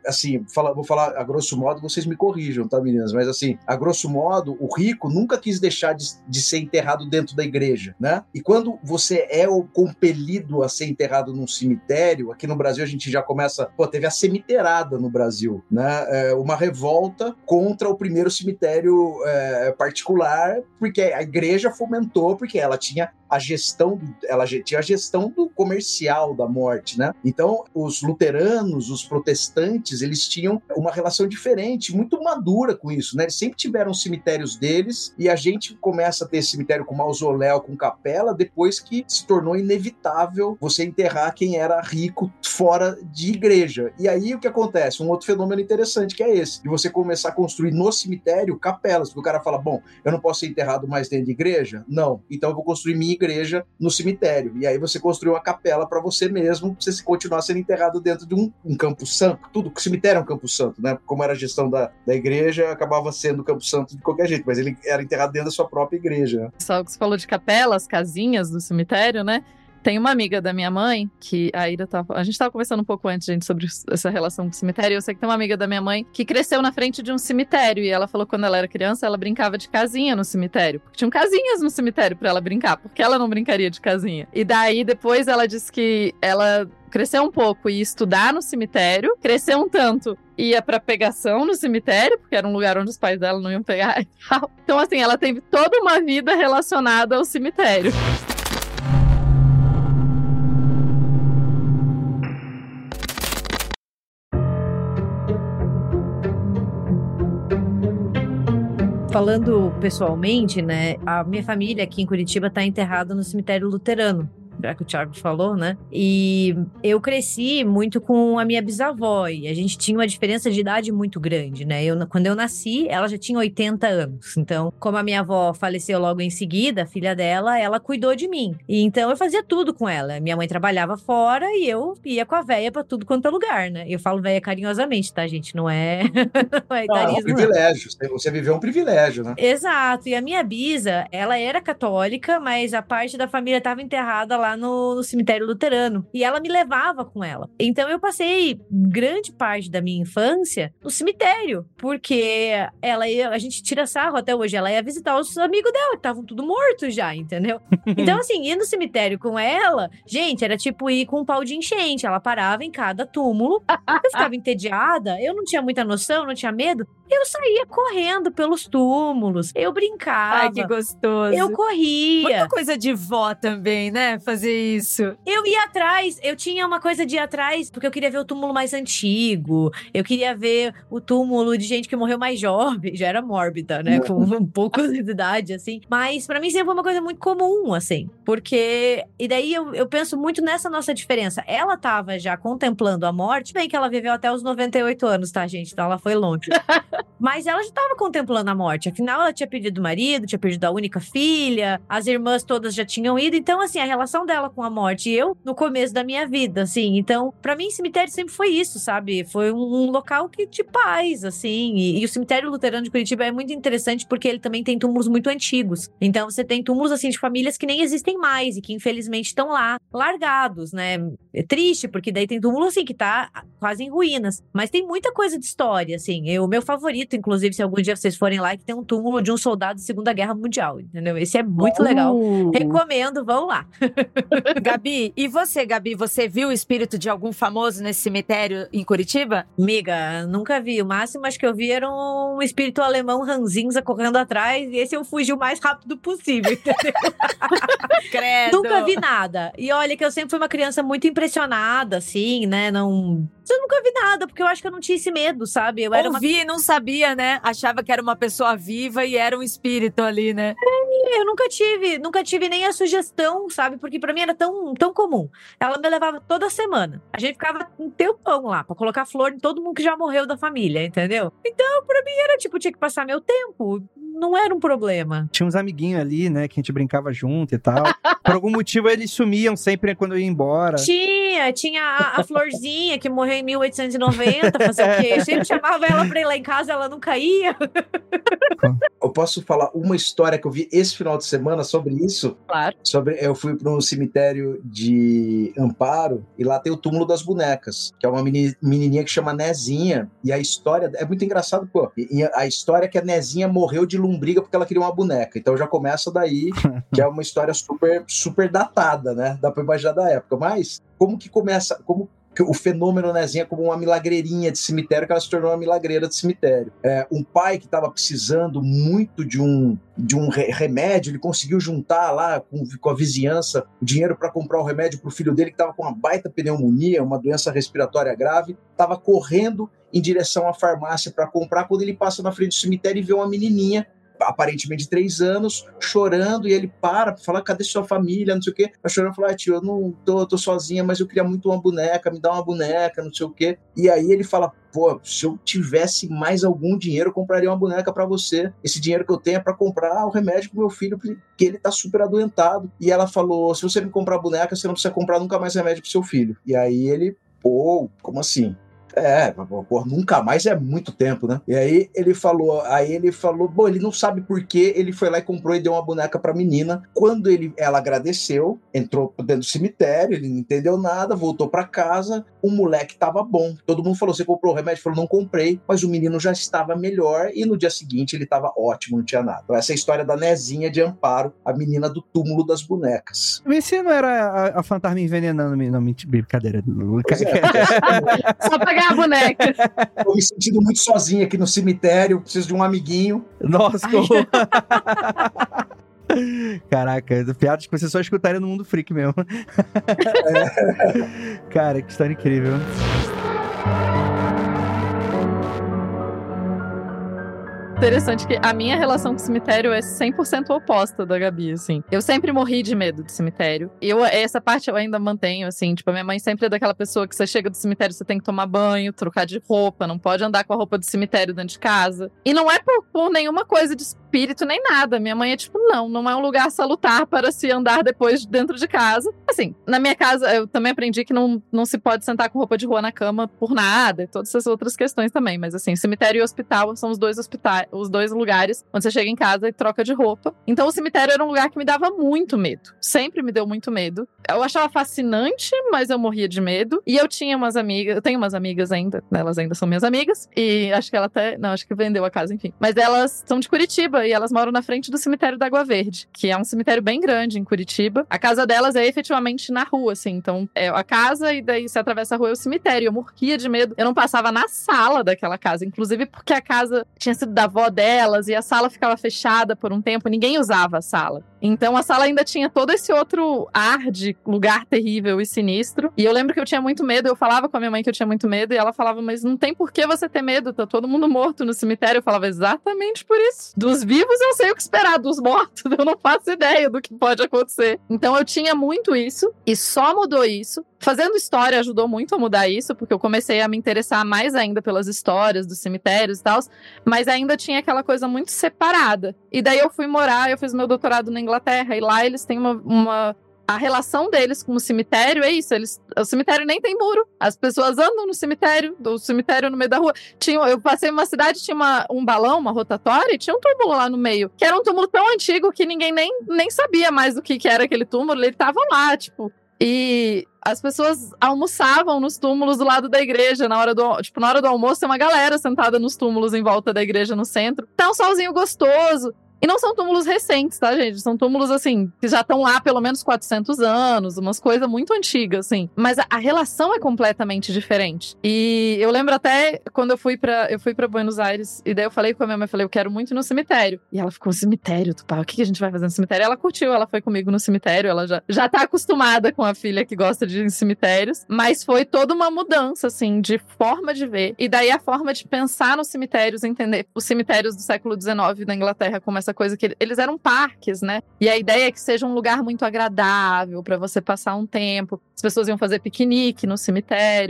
assim, fala, vou falar a grosso modo, vocês me corrijam, tá, meninas? Mas assim, a grosso modo, o rico nunca quis deixar de, de ser enterrado dentro da igreja, né? E quando você é o compelido a ser enterrado num cemitério, aqui no Brasil a gente já começa, pô, teve a cemiterada no Brasil, né? É uma revolta contra o primeiro cemitério é, particular, porque a igreja fomentou, porque ela tinha a gestão, ela tinha a gestão do comercial da morte, né? Então, os luteranos, os protestantes, eles tinham uma relação diferente, muito madura com isso, né? Eles sempre tiveram cemitérios deles, e a gente começa a ter cemitério com mausoléu, com capela, depois que se tornou inevitável você enterrar quem era rico fora de igreja. E aí, o que acontece? Um outro fenômeno interessante que é esse, de você começar a construir no cemitério capelas, porque o cara fala, bom, eu não posso ser enterrado mais dentro de igreja? Não. Então eu vou construir minha igreja no cemitério. E aí você construiu uma capela para você mesmo, pra você continuar sendo enterrado dentro de um, um campo santo. Tudo, o cemitério é um campo santo, né? Como era a gestão da, da igreja, acabava sendo campo santo de qualquer jeito, mas ele era enterrado dentro da sua própria igreja. Né? Só que você falou de capela, as casinhas do cemitério, né? Tem uma amiga da minha mãe, que a Ira tava... A gente tava conversando um pouco antes, gente, sobre essa relação com o cemitério. Eu sei que tem uma amiga da minha mãe que cresceu na frente de um cemitério. E ela falou que quando ela era criança, ela brincava de casinha no cemitério. Porque tinham casinhas no cemitério pra ela brincar. Porque ela não brincaria de casinha. E daí, depois, ela disse que ela cresceu um pouco e ia estudar no cemitério. Cresceu um tanto, ia pra pegação no cemitério, porque era um lugar onde os pais dela não iam pegar e tal. Então, assim, ela teve toda uma vida relacionada ao cemitério. Falando pessoalmente, né, a minha família aqui em Curitiba tá enterrada no cemitério luterano, já que o Thiago falou, né? E eu cresci muito com a minha bisavó, e a gente tinha uma diferença de idade muito grande, né? Eu, quando eu nasci, ela já tinha oitenta anos. Então, como a minha avó faleceu logo em seguida, a filha dela, ela cuidou de mim. E então, eu fazia tudo com ela. Minha mãe trabalhava fora e eu ia com a véia pra tudo quanto é lugar, né? Eu falo véia carinhosamente, tá, gente? Não é... não é não, é um privilégio. Não. Você viveu um privilégio, né? Exato. E a minha bisa, ela era católica, mas a parte da família estava enterrada lá no, no cemitério luterano. E ela me levava com ela. Então eu passei grande parte da minha infância no cemitério. Porque ela ia, a gente tira sarro até hoje. Ela ia visitar os amigos dela, que estavam tudo mortos já, entendeu? Então, assim, ir no cemitério com ela, gente, era tipo ir com um pau de enchente. Ela parava em cada túmulo. Eu ficava entediada, eu não tinha muita noção, não tinha medo. Eu saía correndo pelos túmulos, eu brincava. Ai, que gostoso. Eu corria. Muita coisa de vó também, né? Fazer isso. Eu ia atrás, eu tinha uma coisa de ir atrás, porque eu queria ver o túmulo mais antigo, eu queria ver o túmulo de gente que morreu mais jovem, já era mórbida, né? Com um pouco de idade, assim. Mas pra mim sempre foi uma coisa muito comum, assim. Porque, e daí eu, eu penso muito nessa nossa diferença. Ela tava já contemplando a morte, bem que ela viveu até os noventa e oito anos, tá, gente? Então ela foi longe. Mas ela já estava contemplando a morte. Afinal, ela tinha perdido o marido, tinha perdido a única filha, as irmãs todas já tinham ido. Então, assim, a relação dela com a morte, e eu no começo da minha vida, assim. Então, pra mim, cemitério sempre foi isso, sabe? Foi um, um local que de paz, assim. E, e o cemitério luterano de Curitiba é muito interessante porque ele também tem túmulos muito antigos. Então, você tem túmulos, assim, de famílias que nem existem mais e que, infelizmente, estão lá, largados, né? É triste, porque daí tem túmulo, assim, que tá quase em ruínas. Mas tem muita coisa de história, assim. Eu, o meu favorito, inclusive, se algum dia vocês forem lá, é que tem um túmulo de um soldado da Segunda Guerra Mundial, entendeu? Esse é muito uh. legal. Recomendo, vão lá. Gabi, e você, Gabi? Você viu o espírito de algum famoso nesse cemitério em Curitiba? Amiga, nunca vi. O máximo, acho que eu vi era um espírito alemão ranzinza correndo atrás, e esse eu fugi o mais rápido possível, entendeu? Credo. Nunca vi nada. E olha que eu sempre fui uma criança muito impressionada, assim, né? Não... Eu nunca vi nada, porque eu acho que eu não tinha esse medo, sabe? Eu era Ouvi e uma... não sabia, né? Achava que era uma pessoa viva e era um espírito ali, né? É, eu nunca tive, nunca tive nem a sugestão, sabe? Porque pra mim era tão, tão comum. Ela me levava toda semana. A gente ficava um tempão lá, pra colocar flor em todo mundo que já morreu da família, entendeu? Então, pra mim era tipo, tinha que passar meu tempo. não era um problema. Tinha uns amiguinhos ali, né, que a gente brincava junto e tal. Por algum motivo eles sumiam sempre quando eu ia embora. Tinha, tinha a, a Florzinha que morreu em mil oitocentos e noventa, fazer o quê? Eu sempre chamava ela pra ir lá em casa, ela nunca ia. Eu posso falar uma história que eu vi esse final de semana sobre isso? Claro. Sobre, eu fui para um cemitério de Amparo e lá tem o túmulo das bonecas, que é uma meni- menininha que chama Nezinha, e a história é muito engraçado, pô. E, e a história é que a Nezinha morreu de lombriga porque ela queria uma boneca. Então já começa daí, que é uma história super, super datada, né? Dá pra imaginar da época. Mas como que começa, como o fenômeno Nezinha como uma milagreirinha de cemitério, que ela se tornou uma milagreira de cemitério. É, um pai que estava precisando muito de um, de um re- remédio, ele conseguiu juntar lá com, com a vizinhança o dinheiro para comprar o remédio para o filho dele que estava com uma baita pneumonia, uma doença respiratória grave, estava correndo em direção à farmácia para comprar, quando ele passa na frente do cemitério e vê uma menininha aparentemente de três anos, chorando, e ele para pra falar, cadê sua família, não sei o quê, ela chorando, fala, ah, tio, eu não tô, tô sozinha, mas eu queria muito uma boneca, me dá uma boneca, não sei o quê, e aí ele fala, pô, se eu tivesse mais algum dinheiro, eu compraria uma boneca pra você, esse dinheiro que eu tenho é pra comprar o remédio pro meu filho, porque ele tá super adoentado, e ela falou, se você me comprar a boneca, você não precisa comprar nunca mais remédio pro seu filho, e aí ele, pô, como assim? É, pô, nunca mais é muito tempo, né? E aí ele falou, aí ele falou, bom, ele não sabe por que ele foi lá e comprou e deu uma boneca pra menina. Quando ele, ela agradeceu, entrou dentro do cemitério, ele não entendeu nada, voltou pra casa, o moleque tava bom. Todo mundo falou, você comprou o remédio? Ele falou, não comprei, mas o menino já estava melhor e no dia seguinte ele tava ótimo, não tinha nada. Então essa é a história da Nezinha de Amparo, a menina do túmulo das bonecas. Mas se não era a, a fantasma envenenando, não, mentira, brincadeira. Pois é, Só pagar a boneca. tô me sentindo muito sozinho aqui no cemitério, preciso de um amiguinho. Nossa, como... Caraca, piadas que você só escutaria no Mundo Freak mesmo. É. Cara, que história incrível. Interessante que a minha relação com o cemitério é cem por cento oposta da Gabi, assim. Eu sempre morri de medo do cemitério. E eu, essa parte eu ainda mantenho, assim. Tipo, a minha mãe sempre é daquela pessoa que você chega do cemitério, você tem que tomar banho, trocar de roupa, não pode andar com a roupa do cemitério dentro de casa. E não é por, por nenhuma coisa de espírito nem nada. Minha mãe é tipo, não, não é um lugar salutar para se andar depois dentro de casa. Assim, na minha casa, eu também aprendi que não, não se pode sentar com roupa de rua na cama por nada, e todas essas outras questões também. Mas assim, cemitério e hospital são os dois hospitais, os dois lugares onde você chega em casa e troca de roupa. Então o cemitério era um lugar que me dava muito medo. Sempre me deu muito medo. Eu achava fascinante, mas eu morria de medo. E eu tinha umas amigas, eu tenho umas amigas ainda, né? Elas ainda são minhas amigas. E acho que ela até, não, acho que vendeu a casa, enfim. Mas elas são de Curitiba e elas moram na frente do cemitério da Água Verde, que é um cemitério bem grande em Curitiba. A casa delas é efetivamente na rua, assim. Então é a casa e daí você atravessa a rua é o cemitério. Eu morria de medo. Eu não passava na sala daquela casa, inclusive porque a casa tinha sido da avó dela, e a sala ficava fechada por um tempo, ninguém usava a sala. Então a sala ainda tinha todo esse outro ar de lugar terrível e sinistro. E eu lembro que eu tinha muito medo, eu falava com a minha mãe que eu tinha muito medo, e ela falava, mas não tem por que você ter medo, tá todo mundo morto no cemitério. Eu falava, exatamente por isso. Dos vivos eu sei o que esperar, dos mortos eu não faço ideia do que pode acontecer. Então eu tinha muito isso, e só mudou isso. Fazendo história ajudou muito a mudar isso, porque eu comecei a me interessar mais ainda pelas histórias dos cemitérios e tal, mas ainda tinha aquela coisa muito separada. E daí eu fui morar, eu fiz meu doutorado na Inglaterra, e lá eles têm uma... uma... A relação deles com o cemitério é isso, eles, o cemitério nem tem muro, as pessoas andam no cemitério, do cemitério no meio da rua. Tinha, eu passei em uma cidade, tinha uma, um balão, uma rotatória, e tinha um túmulo lá no meio, que era um túmulo tão antigo que ninguém nem, nem sabia mais do que, que era aquele túmulo, ele tava lá, tipo... E as pessoas almoçavam nos túmulos do lado da igreja, na hora do, tipo, na hora do almoço tem uma galera sentada nos túmulos em volta da igreja no centro. Tá um solzinho gostoso. E não são túmulos recentes, tá, gente? São túmulos, assim, que já estão lá há pelo menos quatrocentos anos, umas coisas muito antigas, assim. Mas a, a relação é completamente diferente. E eu lembro até quando eu fui pra, eu fui pra Buenos Aires, e daí eu falei com a minha mãe, eu falei, eu quero muito ir no cemitério. E ela ficou, cemitério, Tupá, o que, que a gente vai fazer no cemitério? Ela curtiu, ela foi comigo no cemitério, ela já, já tá acostumada com a filha que gosta de ir em cemitérios. Mas foi toda uma mudança, assim, de forma de ver. E daí a forma de pensar nos cemitérios, entender os cemitérios do século dezenove da Inglaterra como essa coisa que eles eram parques, né? E a ideia é que seja um lugar muito agradável para você passar um tempo. As pessoas iam fazer piquenique no cemitério.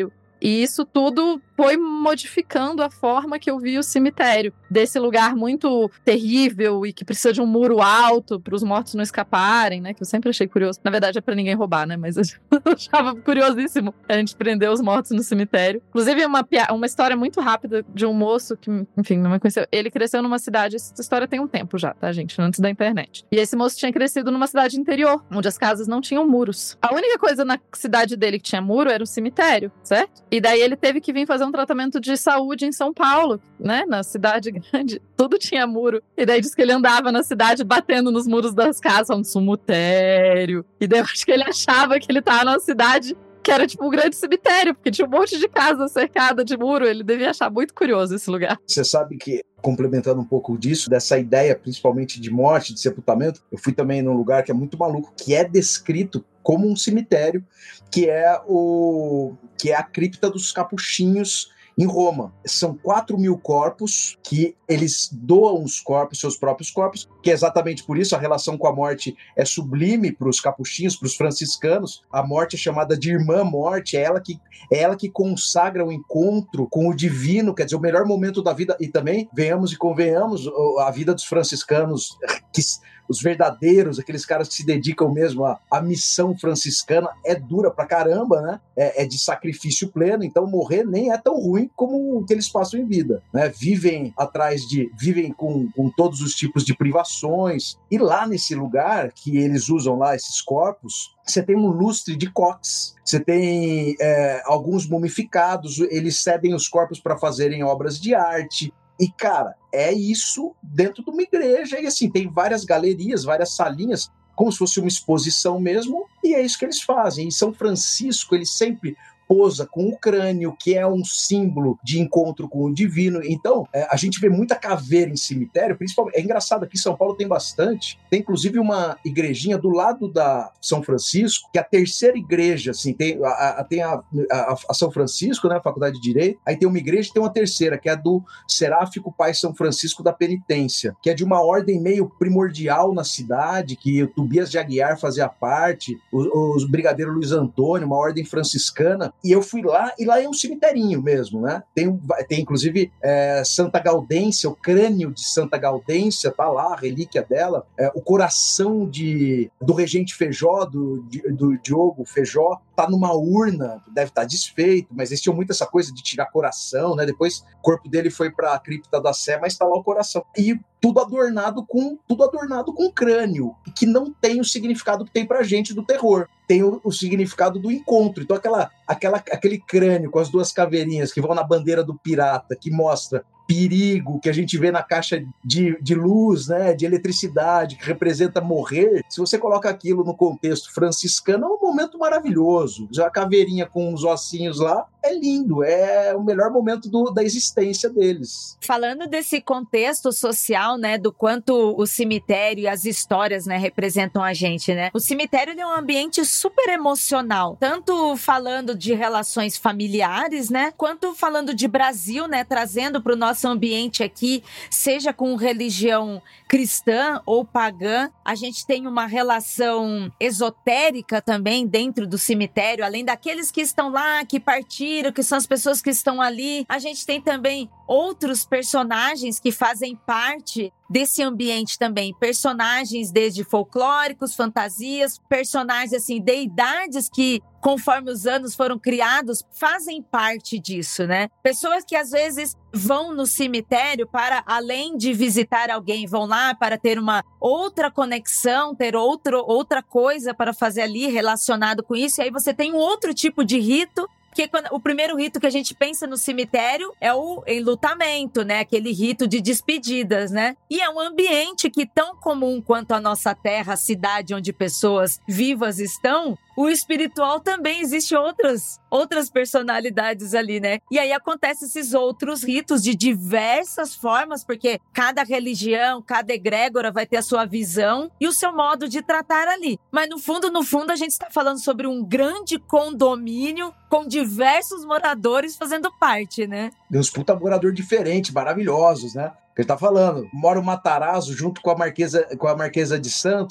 E isso tudo foi modificando a forma que eu vi o cemitério. Desse lugar muito terrível e que precisa de um muro alto para os mortos não escaparem, né? Que eu sempre achei curioso. Na verdade é para ninguém roubar, né? Mas eu achava curiosíssimo a gente prender os mortos no cemitério. Inclusive, uma, uma história muito rápida de um moço que, enfim, não me conheceu. Ele cresceu numa cidade, essa história tem um tempo já, tá, gente? Antes da internet. E esse moço tinha crescido numa cidade interior, onde as casas não tinham muros. A única coisa na cidade dele que tinha muro era o cemitério, certo? E daí ele teve que vir fazer um tratamento de saúde em São Paulo, né? Na cidade grande. Tudo tinha muro. E daí diz que ele andava na cidade batendo nos muros das casas, falando cemitério. E daí eu acho que ele achava que ele tava numa cidade que era tipo um grande cemitério, porque tinha um monte de casa cercada de muro. Ele devia achar muito curioso esse lugar. Você sabe que, complementando um pouco disso, dessa ideia principalmente de morte, de sepultamento, eu fui também num lugar que é muito maluco, que é descrito como um cemitério, que é, o, que é a cripta dos Capuchinhos, em Roma. São quatro mil corpos que eles doam os corpos, seus próprios corpos, que é exatamente por isso a relação com a morte é sublime para os capuchinhos, para os franciscanos. A morte é chamada de irmã morte, é ela, que, é ela que consagra o encontro com o divino, quer dizer, o melhor momento da vida. E também, venhamos e convenhamos, a vida dos franciscanos, que os verdadeiros, aqueles caras que se dedicam mesmo à, à missão franciscana, é dura pra caramba, né? É, é de sacrifício pleno, então morrer nem é tão ruim como o que eles passam em vida, né? Vivem atrás de... vivem com, com todos os tipos de privações, e lá nesse lugar que eles usam lá, esses corpos, você tem um lustre de coques, você tem é, alguns mumificados, eles cedem os corpos para fazerem obras de arte. E, cara, é isso dentro de uma igreja. E, assim, tem várias galerias, várias salinhas, como se fosse uma exposição mesmo. E é isso que eles fazem. Em São Francisco, eles sempre posa com o crânio, que é um símbolo de encontro com o divino. Então, é, a gente vê muita caveira em cemitério, principalmente. É engraçado, aqui em São Paulo tem bastante. Tem, inclusive, uma igrejinha do lado da São Francisco, que é a terceira igreja, assim, tem a, a, tem a, a, a São Francisco, né, a Faculdade de Direito, aí tem uma igreja e tem uma terceira, que é a do Seráfico Pai São Francisco da Penitência, que é de uma ordem meio primordial na cidade, que o Tobias de Aguiar fazia parte, os, os Brigadeiro Luiz Antônio, uma ordem franciscana. E eu fui lá, e lá é um cemiterinho mesmo, né? Tem, tem inclusive, é, Santa Gaudência, o crânio de Santa Gaudência, tá lá, a relíquia dela. É, o coração de, do regente Feijó, do, do Diogo Feijó, tá numa urna, deve estar desfeito, mas eles tinham muito essa coisa de tirar coração, né? Depois o corpo dele foi para a cripta da Sé, mas tá lá o coração. E tudo adornado com tudo adornado com crânio, que não tem o significado que tem pra gente do terror. Tem o, o significado do encontro. Então aquela, aquela, aquele crânio com as duas caveirinhas que vão na bandeira do pirata, que mostra perigo, que a gente vê na caixa de, de luz, né, de eletricidade, que representa morrer, se você coloca aquilo no contexto franciscano, é um momento maravilhoso. Já a caveirinha com os ossinhos lá, é lindo, é o melhor momento do, da existência deles. Falando desse contexto social, né, do quanto o cemitério e as histórias, né, representam a gente, né? O cemitério é um ambiente super emocional, tanto falando de relações familiares, né, quanto falando de Brasil, né, trazendo para o nosso ambiente aqui, seja com religião cristã ou pagã, a gente tem uma relação esotérica também dentro do cemitério, além daqueles que estão lá, que partiram, que são as pessoas que estão ali. A gente tem também outros personagens que fazem parte desse ambiente também, personagens desde folclóricos, fantasias, personagens assim, deidades que conforme os anos foram criados, fazem parte disso, né? Pessoas que às vezes vão no cemitério para, além de visitar alguém, vão lá para ter uma outra conexão, ter outro, outra coisa para fazer ali relacionado com isso, e aí você tem um outro tipo de rito. Porque quando, o primeiro rito que a gente pensa no cemitério é o enlutamento, né? Aquele rito de despedidas, né? E é um ambiente que, tão comum quanto a nossa terra, a cidade onde pessoas vivas estão, o espiritual também existe outras, outras personalidades ali, né? E aí acontecem esses outros ritos de diversas formas, porque cada religião, cada egrégora vai ter a sua visão e o seu modo de tratar ali. Mas no fundo, no fundo, a gente está falando sobre um grande condomínio com diversos moradores fazendo parte, né? Deus, puta morador diferente, maravilhosos, né? Que ele tá falando, mora o Matarazzo junto com a Marquesa, com a Marquesa de Santos,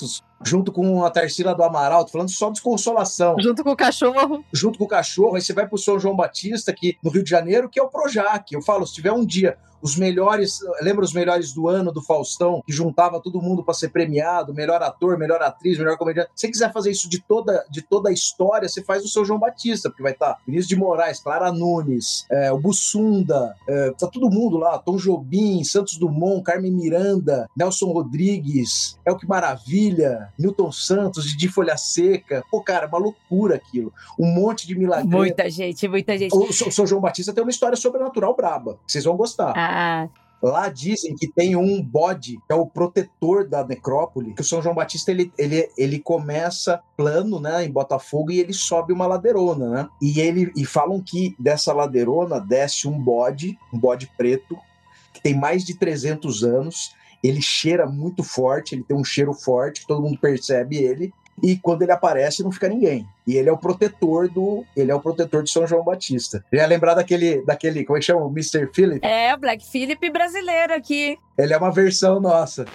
junto com a Tarsila do Amaral, tô falando só de Consolação. Junto com o cachorro. Junto com o cachorro, aí você vai pro São João Batista, aqui no Rio de Janeiro, que é o Projac. Eu falo, se tiver um dia os melhores, lembra os melhores do ano do Faustão, que juntava todo mundo para ser premiado, melhor ator, melhor atriz, melhor comediante. Se você quiser fazer isso de toda, de toda a história, você faz o São João Batista, porque vai estar Vinícius de Moraes, Clara Nunes, é, o Bussunda, é, tá todo mundo lá, Tom Jobim, Santos Dumont, Carmen Miranda, Nelson Rodrigues, El Que Maravilha, Newton Santos, Didi Folha Seca. Pô, cara, uma loucura aquilo. Um monte de milagre. Muita gente, muita gente. O, o São João Batista tem uma história sobrenatural braba, que vocês vão gostar. Ah. Lá dizem que tem um bode, que é o protetor da necrópole, que o São João Batista, ele, ele, ele começa plano, né, em Botafogo, e ele sobe uma ladeirona, né? E, ele, e falam que dessa ladeirona desce um bode, um bode preto, que tem mais de trezentos anos, ele cheira muito forte, ele tem um cheiro forte, que todo mundo percebe ele, e quando ele aparece não fica ninguém. E ele é o protetor do, ele é o protetor de São João Batista. Já ia lembrar daquele, daquele, como é que chama? O mister Philip? É, o Black Phillip brasileiro aqui. Ele é uma versão nossa.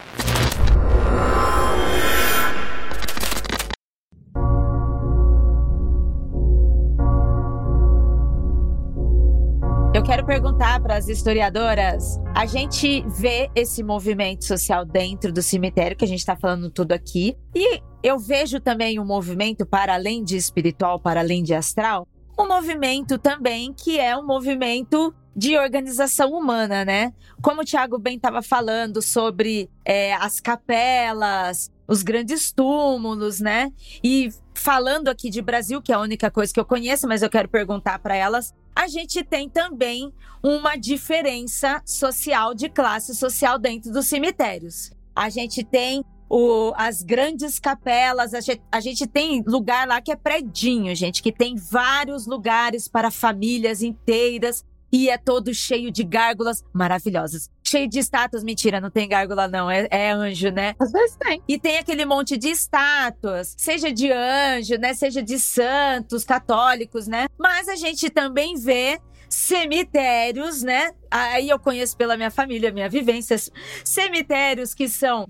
Eu quero perguntar para as historiadoras, a gente vê esse movimento social dentro do cemitério, que a gente está falando tudo aqui, e eu vejo também um movimento para além de espiritual, para além de astral, um movimento também que é um movimento de organização humana, né? Como o Thiago bem estava falando sobre é, as capelas, os grandes túmulos, né? E falando aqui de Brasil, que é a única coisa que eu conheço, mas eu quero perguntar para elas, a gente tem também uma diferença social, de classe social dentro dos cemitérios. A gente tem o, as grandes capelas, a gente, a gente tem lugar lá que é predinho, gente, que tem vários lugares para famílias inteiras e é todo cheio de gárgulas maravilhosas. Cheio de estátuas, mentira, não tem gárgula não, é, é anjo, né? Às vezes tem. E tem aquele monte de estátuas, seja de anjo, né? Seja de santos católicos, né? Mas a gente também vê cemitérios, né? Aí eu conheço pela minha família, minha vivência, cemitérios que são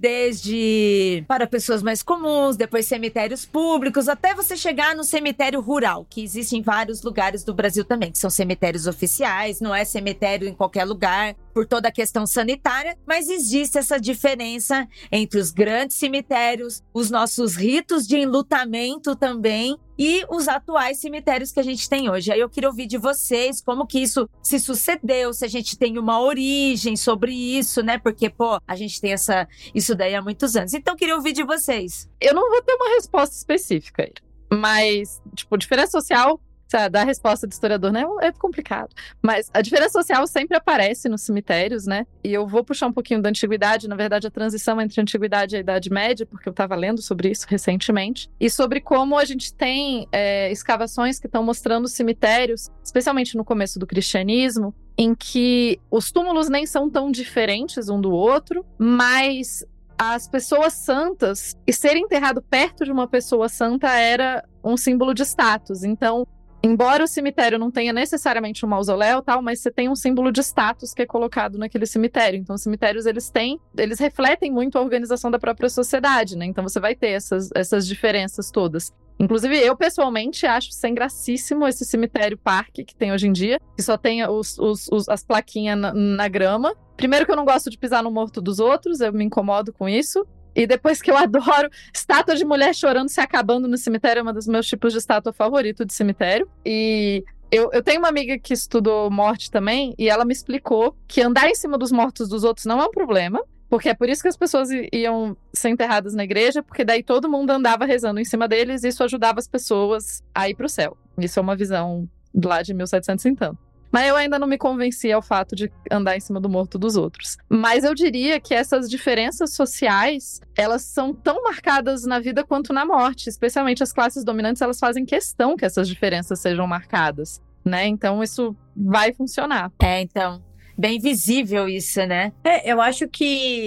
desde para pessoas mais comuns, depois cemitérios públicos, até você chegar no cemitério rural, que existe em vários lugares do Brasil também, que são cemitérios oficiais, não é cemitério em qualquer lugar, por toda a questão sanitária, mas existe essa diferença entre os grandes cemitérios, os nossos ritos de enlutamento também, e os atuais cemitérios que a gente tem hoje. Aí eu queria ouvir de vocês como que isso se sucedeu, se a gente tem uma origem sobre isso, né? Porque, pô, a gente tem essa, isso daí há muitos anos. Então eu queria ouvir de vocês. Eu não vou ter uma resposta específica aí, mas, tipo, diferença social, sabe, dar a resposta do historiador, né? É complicado. Mas a diferença social sempre aparece nos cemitérios, né? E eu vou puxar um pouquinho da antiguidade, na verdade, a transição entre a antiguidade e a Idade Média, porque eu estava lendo sobre isso recentemente, e sobre como a gente tem é, escavações que estão mostrando cemitérios, especialmente no começo do cristianismo, em que os túmulos nem são tão diferentes um do outro, mas as pessoas santas, e ser enterrado perto de uma pessoa santa era um símbolo de status. Então, embora o cemitério não tenha necessariamente um mausoléu, tal, mas você tem um símbolo de status que é colocado naquele cemitério. Então, os cemitérios, eles têm, eles refletem muito a organização da própria sociedade, né? Então, você vai ter essas, essas diferenças todas. Inclusive, eu, pessoalmente, acho sem gracíssimo esse cemitério parque que tem hoje em dia, que só tem os, os, os, as plaquinhas na, na grama. Primeiro que eu não gosto de pisar no morto dos outros, eu me incomodo com isso. E depois que eu adoro estátua de mulher chorando se acabando no cemitério, é um dos meus tipos de estátua favorito de cemitério. E eu, eu tenho uma amiga que estudou morte também, e ela me explicou que andar em cima dos mortos dos outros não é um problema, porque é por isso que as pessoas iam ser enterradas na igreja, porque daí todo mundo andava rezando em cima deles, e isso ajudava as pessoas a ir pro céu. Isso é uma visão lá de mil e setecentos e tanto. Mas eu ainda não me convenci ao fato de andar em cima do morto dos outros. Mas eu diria que essas diferenças sociais, elas são tão marcadas na vida quanto na morte. Especialmente as classes dominantes, elas fazem questão que essas diferenças sejam marcadas, né? Então isso vai funcionar. É, então, bem visível isso, né? É, eu acho que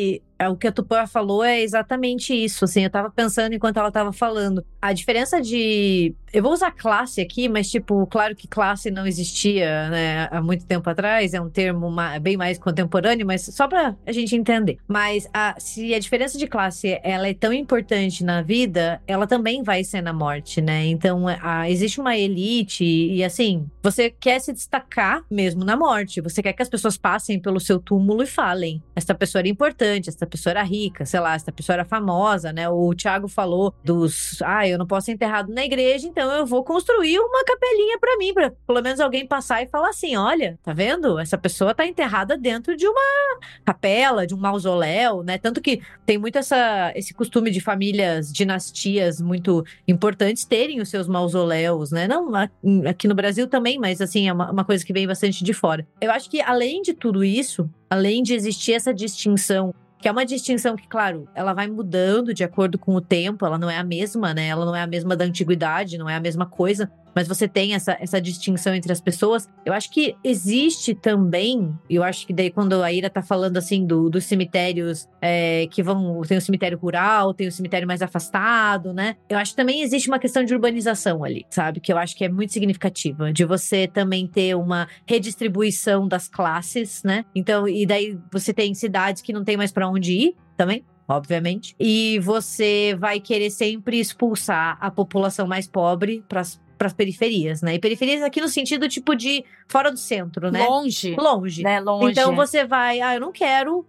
O que a Tupã falou é exatamente isso, assim, eu tava pensando enquanto ela tava falando. A diferença de... Eu vou usar classe aqui, mas, tipo, claro que classe não existia, né, há muito tempo atrás, é um termo ma- bem mais contemporâneo, mas só pra a gente entender. Mas a, se a diferença de classe, ela é tão importante na vida, ela também vai ser na morte, né? Então, a, existe uma elite e, assim, você quer se destacar mesmo na morte, você quer que as pessoas passem pelo seu túmulo e falem, essa pessoa era importante, essa pessoa era rica, sei lá, essa pessoa era famosa, né? O Thiago falou dos, ah, eu não posso ser enterrado na igreja, então eu vou construir uma capelinha pra mim, pra pelo menos alguém passar e falar assim, olha, tá vendo? Essa pessoa tá enterrada dentro de uma capela, de um mausoléu, né? Tanto que tem muito essa, esse costume de famílias, dinastias muito importantes terem os seus mausoléus, né? Não aqui no Brasil também, mas assim, é uma, uma coisa que vem bastante de fora. Eu acho que além de tudo isso, além de existir essa distinção, que é uma distinção que, claro, ela vai mudando de acordo com o tempo, ela não é a mesma, né? Ela não é a mesma da antiguidade, não é a mesma coisa, mas você tem essa, essa distinção entre as pessoas. Eu acho que existe também, eu acho que daí quando a Ira tá falando assim do, dos cemitérios é, que vão, tem o cemitério rural, tem o cemitério mais afastado, né? Eu acho que também existe uma questão de urbanização ali, sabe? Que eu acho que é muito significativa, de você também ter uma redistribuição das classes, né? Então, e daí você tem cidades que não tem mais pra onde ir também, obviamente. E você vai querer sempre expulsar a população mais pobre para as periferias, né? E periferias aqui no sentido tipo de fora do centro, né? Longe. Longe. Né? Longe. Então você vai, ah, eu não quero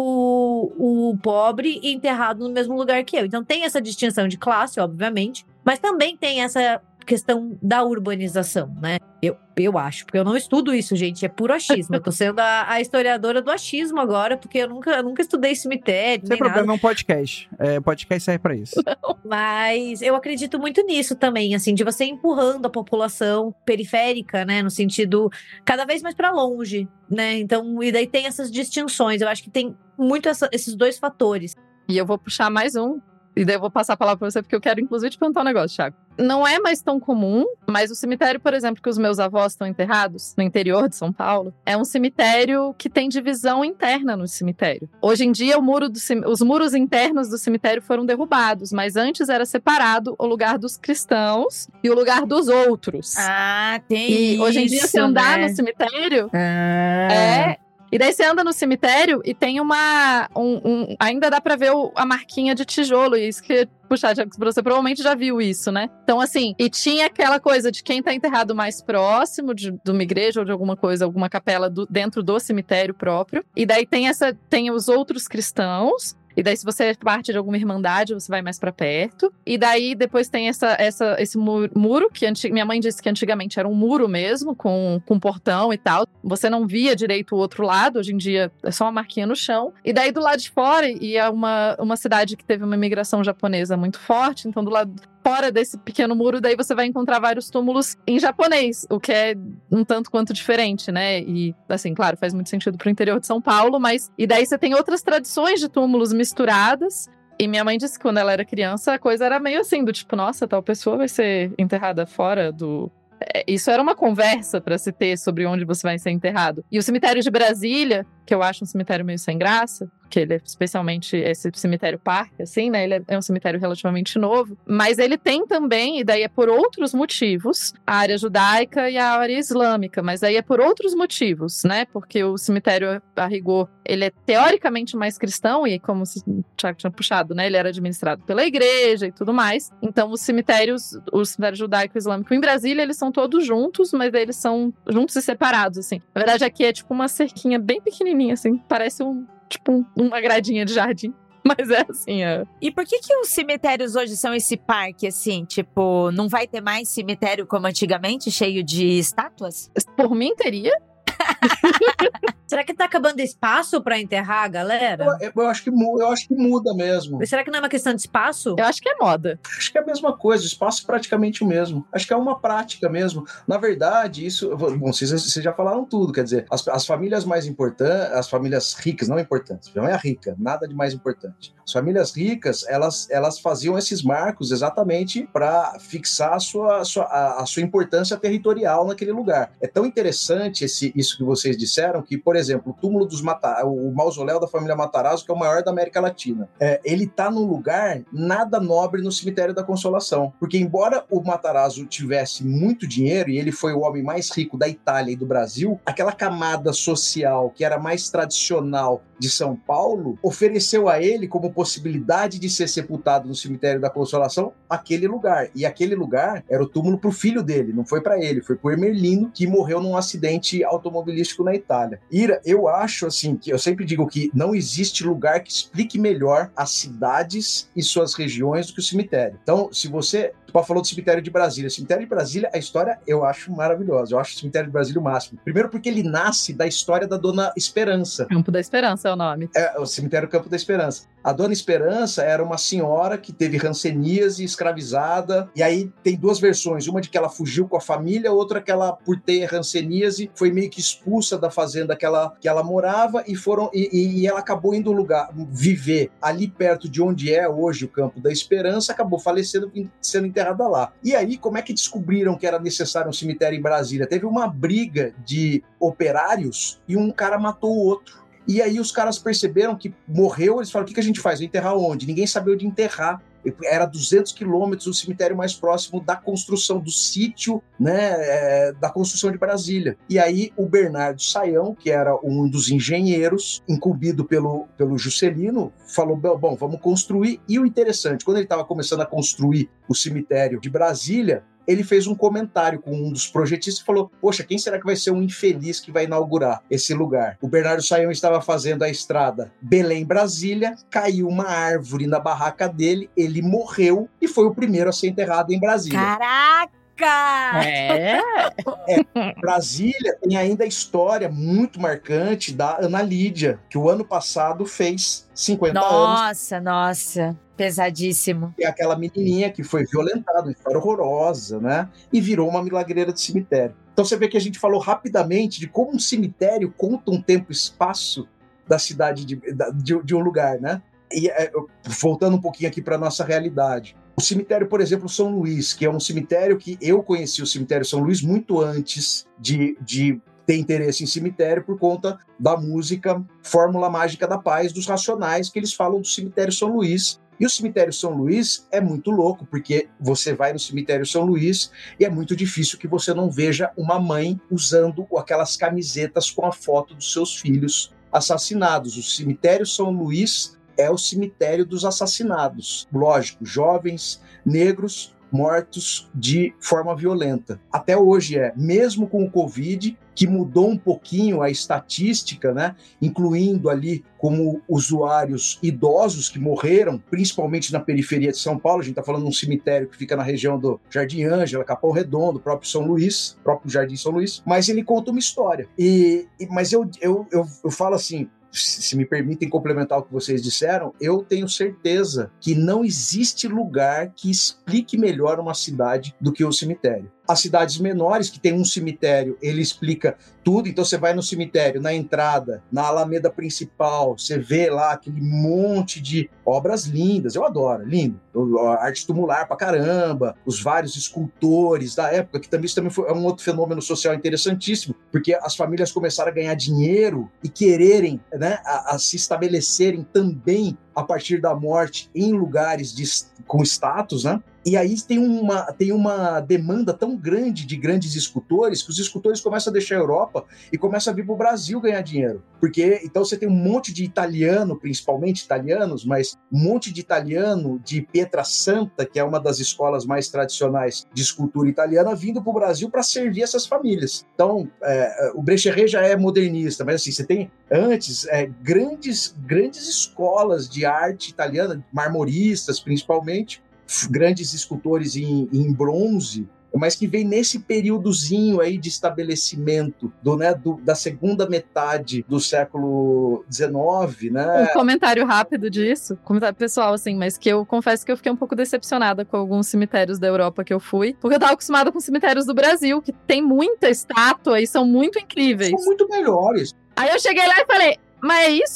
o, o pobre enterrado no mesmo lugar que eu. Então tem essa distinção de classe, obviamente, mas também tem essa questão da urbanização, né? Eu, eu acho, porque eu não estudo isso, gente, é puro achismo. Eu tô sendo a, a historiadora do achismo agora, porque eu nunca, eu nunca estudei cemitério, Sem nem problema, nada. é um podcast. É, podcast serve pra isso. Mas eu acredito muito nisso também, assim, de você empurrando a população periférica, né, no sentido cada vez mais pra longe, né? Então, e daí tem essas distinções. Eu acho que tem muito essa, esses dois fatores. E eu vou puxar mais um. E daí eu vou passar a palavra pra você, porque eu quero, inclusive, te perguntar um negócio, Thiago. Não é mais tão comum, mas o cemitério, por exemplo, que os meus avós estão enterrados, no interior de São Paulo, é um cemitério que tem divisão interna no cemitério. Hoje em dia, o muro do, os muros internos do cemitério foram derrubados, mas antes era separado o lugar dos cristãos e o lugar dos outros. Ah, tem e isso, hoje em dia, se andar né? no cemitério, Ah. é... E daí você anda no cemitério e tem uma... Um, um, ainda dá pra ver o, a marquinha de tijolo. E isso que... Puxa, você provavelmente já viu isso, né? Então, assim... E tinha aquela coisa de quem tá enterrado mais próximo de, de uma igreja ou de alguma coisa, alguma capela do, dentro do cemitério próprio. E daí tem, essa, tem os outros cristãos... E daí, se você é parte de alguma irmandade, você vai mais pra perto. E daí, depois tem essa, essa, esse muro, que antig... minha mãe disse que antigamente era um muro mesmo, com, com portão e tal. Você não via direito o outro lado, hoje em dia é só uma marquinha no chão. E daí, do lado de fora, e é uma, uma cidade que teve uma imigração japonesa muito forte, então do lado... fora desse pequeno muro, daí você vai encontrar vários túmulos em japonês, o que é um tanto quanto diferente, né? E, assim, claro, faz muito sentido pro interior de São Paulo, mas... E daí você tem outras tradições de túmulos misturadas. E minha mãe disse que quando ela era criança, a coisa era meio assim, do tipo, nossa, tal pessoa vai ser enterrada fora do... Isso era uma conversa pra se ter sobre onde você vai ser enterrado. E o cemitério de Brasília, que eu acho um cemitério meio sem graça, que ele é especialmente esse cemitério parque, assim, né? Ele é um cemitério relativamente novo. Mas ele tem também, e daí é por outros motivos, a área judaica e a área islâmica. Mas daí é por outros motivos, né? Porque o cemitério, a rigor, ele é teoricamente mais cristão, e como o Thiago tinha puxado, né? Ele era administrado pela igreja e tudo mais. Então, os cemitérios, o cemitério judaico e islâmico em Brasília, eles são todos juntos, mas daí eles são juntos e separados, assim. Na verdade, aqui é tipo uma cerquinha bem pequenininha, assim. Parece um, tipo um, uma gradinha de jardim. Mas é assim, é. E por que que os cemitérios hoje são esse parque, assim? Tipo, não vai ter mais cemitério como antigamente, cheio de estátuas? Por mim, teria. Será que tá acabando espaço pra enterrar a galera? Eu, eu, acho que, eu acho que muda mesmo. Será que não é uma questão de espaço? Eu acho que é moda. Acho que é a mesma coisa, o espaço é praticamente o mesmo. Acho que é uma prática mesmo. Na verdade, isso... Bom, vocês, vocês já falaram tudo, quer dizer, as, as famílias mais importantes, as famílias ricas, não importantes, não é rica, nada de mais importante. As famílias ricas, elas, elas faziam esses marcos exatamente para fixar a sua, a, sua, a, a sua importância territorial naquele lugar. É tão interessante esse, isso que vocês disseram, que, por exemplo, o túmulo dos Mata... o mausoléu da família Matarazzo, que é o maior da América Latina, é, ele tá num lugar nada nobre no cemitério da Consolação, porque embora o Matarazzo tivesse muito dinheiro, e ele foi o homem mais rico da Itália e do Brasil, aquela camada social que era mais tradicional de São Paulo, ofereceu a ele como possibilidade de ser sepultado no cemitério da Consolação aquele lugar, e aquele lugar era o túmulo pro filho dele, não foi para ele, foi pro Ermelino, que morreu num acidente automobilístico na Itália. Ira, eu acho assim, que eu sempre digo que não existe lugar que explique melhor as cidades e suas regiões do que o cemitério. Então, se você Tu falou do cemitério de Brasília. O cemitério de Brasília, a história eu acho maravilhosa. Eu acho o cemitério de Brasília o máximo. Primeiro porque ele nasce da história da Dona Esperança. Campo da Esperança é o nome. É, o cemitério Campo da Esperança. A Dona Esperança era uma senhora que teve hanseníase, escravizada, e aí tem duas versões, uma de que ela fugiu com a família, outra que ela, por ter hanseníase, foi meio que expulsa da fazenda que ela, que ela morava, e, foram, e, e ela acabou indo lugar, viver ali perto de onde é hoje o Campo da Esperança, acabou falecendo, sendo enterrada lá. E aí, como é que descobriram que era necessário um cemitério em Brasília? Teve uma briga de operários e um cara matou o outro. E aí os caras perceberam que morreu, eles falaram, o que, que a gente faz? Vai enterrar onde? Ninguém sabia onde enterrar. Era duzentos quilômetros o cemitério mais próximo da construção, do sítio, né, é, da construção de Brasília. E aí o Bernardo Saião, que era um dos engenheiros, incumbido pelo, pelo Juscelino, falou, bom, vamos construir. E o interessante, quando ele estava começando a construir o cemitério de Brasília, ele fez um comentário com um dos projetistas e falou, poxa, quem será que vai ser um infeliz que vai inaugurar esse lugar? O Bernardo Saião estava fazendo a estrada Belém-Brasília, caiu uma árvore na barraca dele, ele morreu e foi o primeiro a ser enterrado em Brasília. Caraca! É. É, Brasília tem ainda a história muito marcante da Ana Lídia, que o ano passado fez cinquenta anos. Nossa, nossa. Pesadíssimo. E aquela menininha que foi violentada, uma história horrorosa, né? E virou uma milagreira de cemitério. Então você vê que a gente falou rapidamente de como um cemitério conta um tempo e espaço da cidade, de, de, de um lugar, né? E voltando um pouquinho aqui para nossa realidade. O cemitério, por exemplo, São Luís, que é um cemitério que eu conheci o cemitério São Luís muito antes de, de ter interesse em cemitério por conta da música Fórmula Mágica da Paz, dos Racionais, que eles falam do cemitério São Luís. E o cemitério São Luís é muito louco, porque você vai no cemitério São Luís e é muito difícil que você não veja uma mãe usando aquelas camisetas com a foto dos seus filhos assassinados. O cemitério São Luís é o cemitério dos assassinados. Lógico, jovens, negros, mortos de forma violenta. Até hoje é, mesmo com o Covid, que mudou um pouquinho a estatística, né? Incluindo ali como usuários idosos que morreram, principalmente na periferia de São Paulo. A gente está falando de um cemitério que fica na região do Jardim Ângela, Capão Redondo, próprio São Luís, próprio Jardim São Luís, mas ele conta uma história. E, e, mas eu, eu, eu, eu falo assim, se me permitem complementar o que vocês disseram, eu tenho certeza que não existe lugar que explique melhor uma cidade do que o cemitério. As cidades menores, que tem um cemitério, ele explica tudo. Então você vai no cemitério, na entrada, na Alameda principal, você vê lá aquele monte de obras lindas, eu adoro, lindo. Arte tumular pra caramba, os vários escultores da época, que também, isso também foi um outro fenômeno social interessantíssimo, porque as famílias começaram a ganhar dinheiro e quererem, né, a, a se estabelecerem também a partir da morte em lugares de, com status, né? E aí tem uma, tem uma demanda tão grande de grandes escultores que os escultores começam a deixar a Europa e começam a vir para o Brasil ganhar dinheiro. Porque então você tem um monte de italiano, principalmente italianos, mas um monte de italiano de Pietrasanta, que é uma das escolas mais tradicionais de escultura italiana, vindo para o Brasil para servir essas famílias. Então, é, o Brecheret já é modernista, mas assim, você tem antes é, grandes, grandes escolas de arte italiana, marmoristas principalmente, grandes escultores em, em bronze, mas que vem nesse períodozinho aí de estabelecimento do, né, do, da segunda metade do século dezenove, né? Um comentário rápido disso, comentário pessoal, assim, mas que eu confesso que eu fiquei um pouco decepcionada com alguns cemitérios da Europa que eu fui, porque eu tava acostumada com cemitérios do Brasil, que tem muita estátua e são muito incríveis. São muito melhores. Aí eu cheguei lá e falei, mas é isso?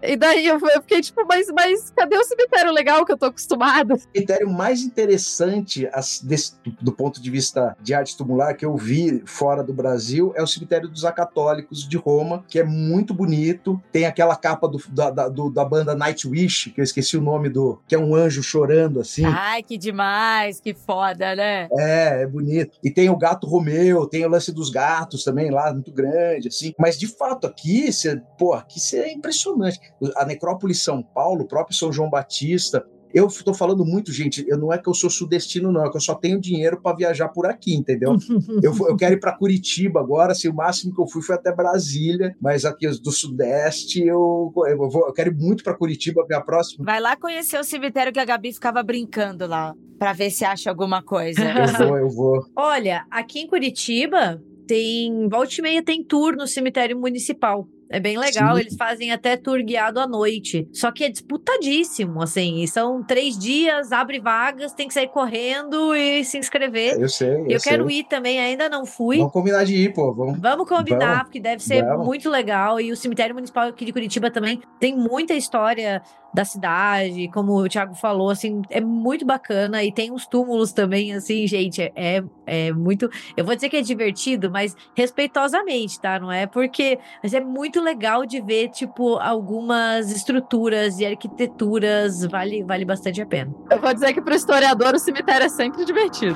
E daí eu, eu fiquei tipo, mas, mas cadê o cemitério legal que eu tô acostumada? O cemitério mais interessante as, desse, do ponto de vista de arte tumular que eu vi fora do Brasil é o cemitério dos Acatólicos de Roma, que é muito bonito. Tem aquela capa do, da, da, do, da banda Nightwish, que eu esqueci o nome do... que é um anjo chorando, assim. Ai, que demais, que foda, né? É, é bonito. E tem o Gato Romeu, tem o lance dos gatos também lá, muito grande, assim. Mas, de fato, aqui, cê, pô, aqui cê é impressionante. A Necrópole São Paulo, o próprio São João Batista... Eu tô falando muito, gente, eu, não é que eu sou sudestino, não, é que eu só tenho dinheiro para viajar por aqui, entendeu? eu, eu quero ir para Curitiba agora, assim, o máximo que eu fui foi até Brasília, mas aqui do Sudeste eu, eu, vou, eu quero ir muito para Curitiba, ver a próxima. Vai lá conhecer o cemitério que a Gabi ficava brincando lá, para ver se acha alguma coisa. Eu vou, eu vou. Olha, aqui em Curitiba, tem, volta e meia tem tour no cemitério municipal. É bem legal, Sim. Eles fazem até tour guiado à noite. Só que é disputadíssimo, assim. São três dias, abre vagas, tem que sair correndo e se inscrever. Eu sei, eu, eu sei. quero ir também, ainda não fui. Vamos combinar de ir, pô. Vamos, Vamos combinar, vamos. porque deve ser vamos. muito legal. E o cemitério municipal aqui de Curitiba também tem muita história da cidade, como o Thiago falou, assim, é muito bacana. E tem uns túmulos também, assim, gente, é, é muito... Eu vou dizer que é divertido, mas respeitosamente, tá? Não é porque... Mas é muito legal de ver, tipo, algumas estruturas e arquiteturas, vale, vale bastante a pena. Eu vou dizer que pro historiador o cemitério é sempre divertido.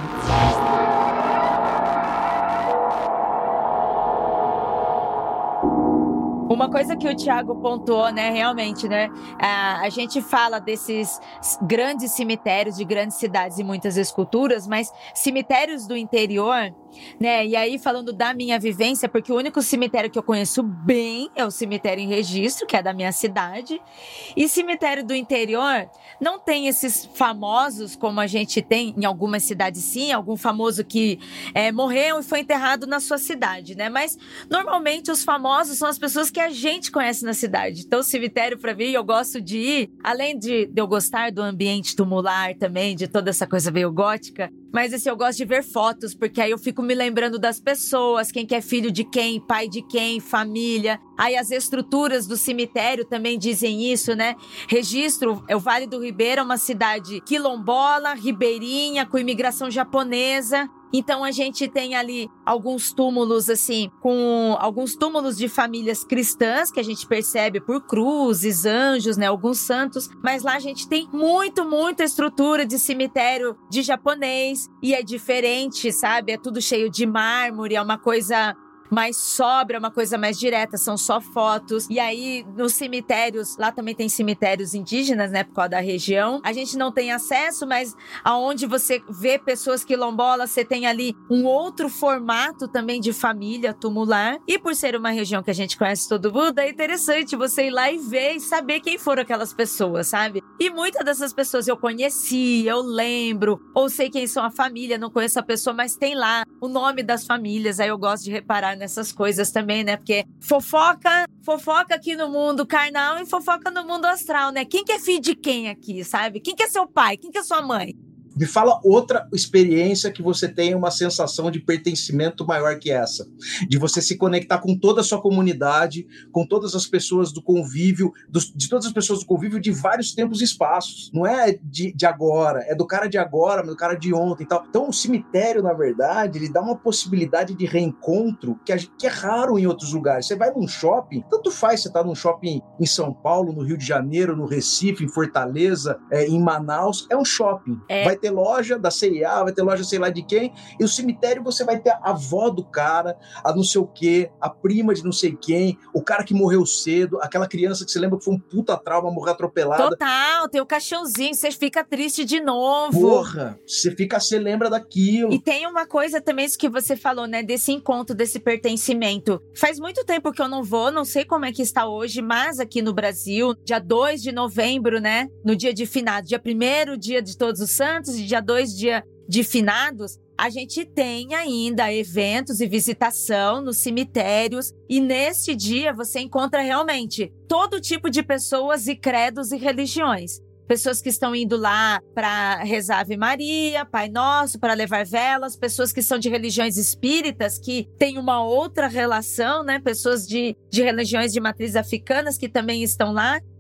Uma coisa que o Thiago pontuou, né, realmente, né, a, a gente fala desses grandes cemitérios de grandes cidades e muitas esculturas, mas cemitérios do interior, né, e aí falando da minha vivência, porque o único cemitério que eu conheço bem é o cemitério em Registro, que é da minha cidade, e cemitério do interior não tem esses famosos como a gente tem em algumas cidades, sim, algum famoso que é, morreu e foi enterrado na sua cidade, né, mas normalmente os famosos são as pessoas que a gente conhece na cidade. Então, o cemitério, pra mim, eu gosto de ir, além de, de eu gostar do ambiente tumular também, de toda essa coisa meio gótica, mas assim, eu gosto de ver fotos, porque aí eu fico me lembrando das pessoas, quem que é filho de quem, pai de quem, família. Aí as estruturas do cemitério também dizem isso, né? Registro, é o Vale do Ribeira, uma cidade quilombola, ribeirinha, com imigração japonesa. Então a gente tem ali alguns túmulos, assim, com alguns túmulos de famílias cristãs, que a gente percebe por cruzes, anjos, né, alguns santos, mas lá a gente tem muito, muita estrutura de cemitério de japonês, e é diferente, sabe? É tudo cheio de mármore, é uma coisa mais sóbria, uma coisa mais direta, são só fotos. E aí, nos cemitérios, lá também tem cemitérios indígenas, né, por causa da região. A gente não tem acesso, mas aonde você vê pessoas quilombolas, você tem ali um outro formato também de família tumular. E por ser uma região que a gente conhece todo mundo, é interessante você ir lá e ver e saber quem foram aquelas pessoas, sabe? E muitas dessas pessoas eu conheci, eu lembro, ou sei quem são a família, não conheço a pessoa, mas tem lá o nome das famílias, aí eu gosto de reparar nessas coisas também, né? Porque fofoca, fofoca aqui no mundo carnal e fofoca no mundo astral, né? Quem que é filho de quem aqui, sabe? Quem que é seu pai? Quem que é sua mãe? Me fala outra experiência que você tenha uma sensação de pertencimento maior que essa. De você se conectar com toda a sua comunidade, com todas as pessoas do convívio, dos, de todas as pessoas do convívio de vários tempos e espaços. Não é de, de agora, é do cara de agora, mas do cara de ontem e tal. Então o cemitério, na verdade, ele dá uma possibilidade de reencontro que, a, que é raro em outros lugares. Você vai num shopping, tanto faz você tá num shopping em São Paulo, no Rio de Janeiro, no Recife, em Fortaleza, é, em Manaus, é um shopping. É. Vai ter loja da C e A, vai ter loja sei lá de quem, e o cemitério você vai ter a avó do cara, a não sei o quê, a prima de não sei quem, o cara que morreu cedo, aquela criança que você lembra que foi um puta trauma, morrer atropelada. Total, tem o caixãozinho, você fica triste de novo. Porra, você fica, você lembra daquilo. E tem uma coisa também, isso que você falou, né, desse encontro, desse pertencimento. Faz muito tempo que eu não vou, não sei como é que está hoje, mas aqui no Brasil, dia dois de novembro, né, no dia de finados, dia primeiro, dia de Todos os Santos, e dia dois, dia de finados, a gente tem ainda eventos e visitação nos cemitérios, e neste dia você encontra realmente todo tipo de pessoas e credos e religiões. Pessoas que estão indo lá para rezar Ave Maria, Pai Nosso, para levar velas, pessoas que são de religiões espíritas, que têm uma outra relação, né? Pessoas de, de religiões de matriz africanas que também estão lá.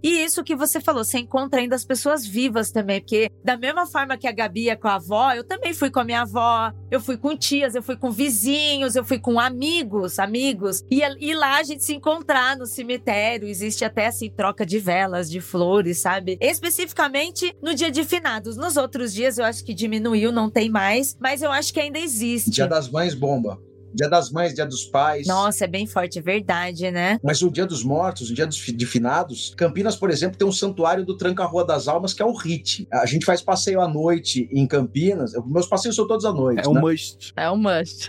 E isso que você falou, você encontra ainda as pessoas vivas também, porque da mesma forma que a Gabi ia com a avó, eu também fui com a minha avó, eu fui com tias, eu fui com vizinhos, eu fui com amigos, amigos. E, e lá a gente se encontrar no cemitério, existe até assim troca de velas, de flores, sabe? Especificamente no dia de finados. Nos outros dias eu acho que diminuiu, não tem mais, mas eu acho que ainda existe. Dia das Mães bomba. Dia das Mães, Dia dos Pais. Nossa, é bem forte, é verdade, né? Mas o Dia dos Mortos, o Dia dos de Finados, Campinas, por exemplo, tem um santuário do Tranca-Rua das Almas, que é o R I T. A gente faz passeio à noite em Campinas. Meus passeios são todos à noite, É um né? must. É um must.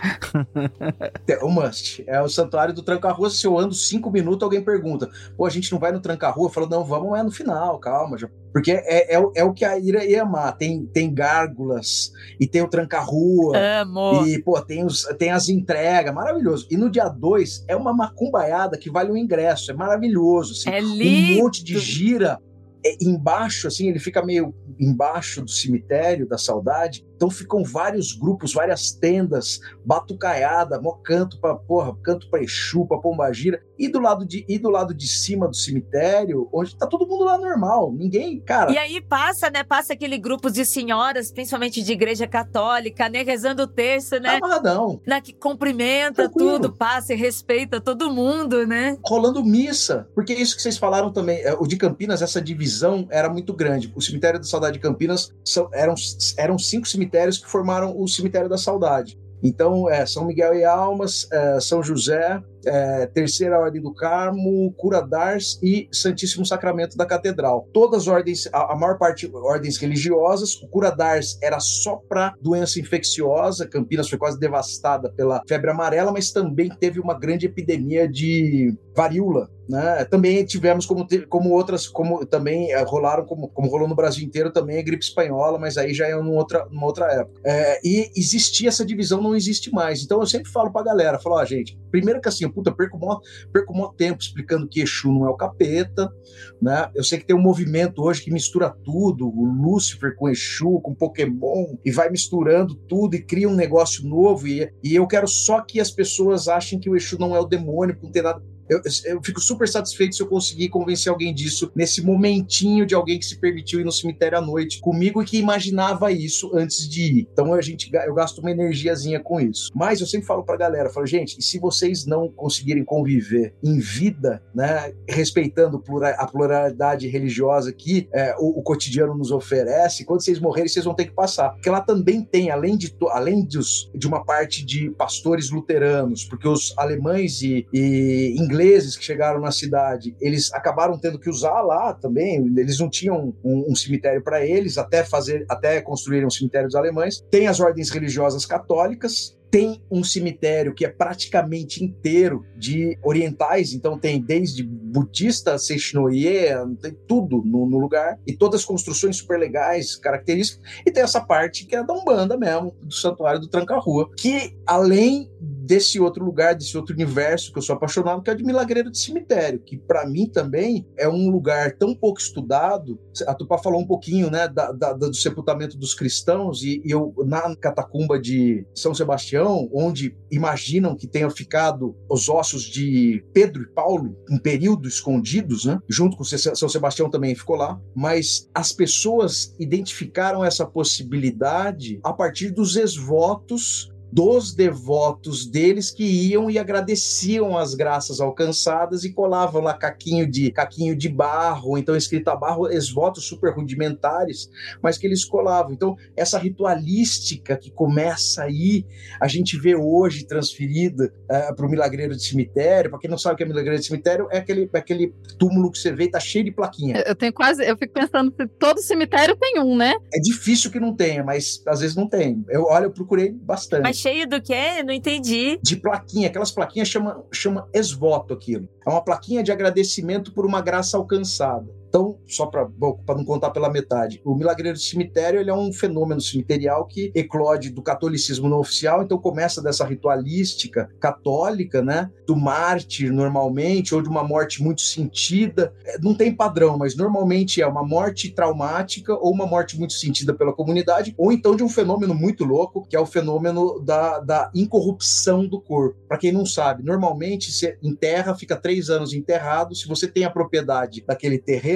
É um must. É o santuário do Tranca-Rua. Se eu ando cinco minutos, alguém pergunta, pô, a gente não vai no Tranca-Rua? Eu falo, não, vamos é no final, calma. Já. Porque é, é, é o que a Ira ia amar. Tem, tem gárgulas, e tem o Tranca-Rua. Amo! E, pô, tem, os, tem as entregas, maravilhoso. E no dia dois, é uma macumbaiada que vale um ingresso, é maravilhoso. Assim. É lindo! Um monte de gira é, embaixo, assim, ele fica meio embaixo do cemitério da Saudade. Então ficam vários grupos, várias tendas, batucaiada, mó canto pra, porra, canto pra Exu, pra Pombagira. E do lado de, e do lado de cima do cemitério, onde tá todo mundo lá normal. Ninguém, cara... E aí passa, né? Passa aquele grupo de senhoras, principalmente de igreja católica, né? Rezando o terço, né? Amarradão. Na que cumprimenta Tranquilo. tudo, passa e respeita todo mundo, né? Rolando missa. Porque isso que vocês falaram também, o de Campinas, essa divisão era muito grande. O cemitério da Saudade de Campinas são, eram, eram cinco cemitérios que formaram o cemitério da Saudade. Então, é, São Miguel e Almas, é, São José, é, Terceira Ordem do Carmo, Cura d'Ars e Santíssimo Sacramento da Catedral. Todas as ordens, a, a maior parte ordens religiosas. O Cura d'Ars era só para doença infecciosa. Campinas foi quase devastada pela febre amarela, mas também teve uma grande epidemia de varíola, né? Também tivemos como, como outras, como também é, rolaram, como, como rolou no Brasil inteiro também a gripe espanhola, mas aí já é numa outra, numa outra época. É, e existia essa divisão, não existe mais. Então eu sempre falo pra galera, falo, ó, oh, gente, primeiro que assim, puta, eu perco mó, perco mó tempo explicando que Exu não é o capeta, né? Eu sei que tem um movimento hoje que mistura tudo, o Lúcifer com Exu, com Pokémon, e vai misturando tudo e cria um negócio novo, e, e eu quero só que as pessoas achem que o Exu não é o demônio, que não tem nada... Eu, eu fico super satisfeito se eu conseguir convencer alguém disso nesse momentinho de alguém que se permitiu ir no cemitério à noite comigo e que imaginava isso antes de ir. Então a gente, eu gasto uma energiazinha com isso. Mas eu sempre falo pra galera, falo, gente, e se vocês não conseguirem conviver em vida, né, respeitando a pluralidade religiosa que é, o, o cotidiano nos oferece, quando vocês morrerem, vocês vão ter que passar. Porque lá também tem, além de, além dos, de uma parte de pastores luteranos, porque os alemães e, e ingleses ingleses que chegaram na cidade, eles acabaram tendo que usar lá também, eles não tinham um, um cemitério para eles, até fazer, até construírem um cemitério dos alemães. Tem as ordens religiosas católicas, tem um cemitério que é praticamente inteiro de orientais, então tem desde budista, Seixinoye, tem tudo no, no lugar, e todas as construções super legais, características, e tem essa parte que é da Umbanda mesmo, do Santuário do Tranca-Rua, que além desse outro lugar, desse outro universo que eu sou apaixonado, que é o de Milagreiro de Cemitério, que para mim também é um lugar tão pouco estudado. A Tupá falou um pouquinho, né, da, da, do sepultamento dos cristãos, e, e eu, na catacumba de São Sebastião, onde imaginam que tenham ficado os ossos de Pedro e Paulo, um período escondidos, né, junto com São Sebastião também ficou lá, mas as pessoas identificaram essa possibilidade a partir dos ex-votos dos devotos deles que iam e agradeciam as graças alcançadas e colavam lá caquinho de, caquinho de barro, então escrito a barro, ex-votos super rudimentares, mas que eles colavam. Então essa ritualística que começa aí, a gente vê hoje transferida uh, para o Milagreiro de Cemitério. Para quem não sabe o que é Milagreiro de Cemitério, é aquele, é aquele túmulo que você vê e tá cheio de plaquinha. Eu tenho quase, eu fico pensando que todo cemitério tem um, né? É difícil que não tenha, mas às vezes não tem. Eu, olha, eu procurei bastante. Mas cheio do quê? Não entendi. De plaquinha, aquelas plaquinhas chama, chama ex-voto aquilo. É uma plaquinha de agradecimento por uma graça alcançada. Então, só para não contar pela metade, o Milagreiro de Cemitério ele é um fenômeno cemiterial que eclode do catolicismo não oficial, então começa dessa ritualística católica, né, do mártir normalmente, ou de uma morte muito sentida. Não tem padrão, mas normalmente é uma morte traumática ou uma morte muito sentida pela comunidade, ou então de um fenômeno muito louco, que é o fenômeno da, da incorrupção do corpo. Para quem não sabe, normalmente você enterra, fica três anos enterrado, se você tem a propriedade daquele terreno,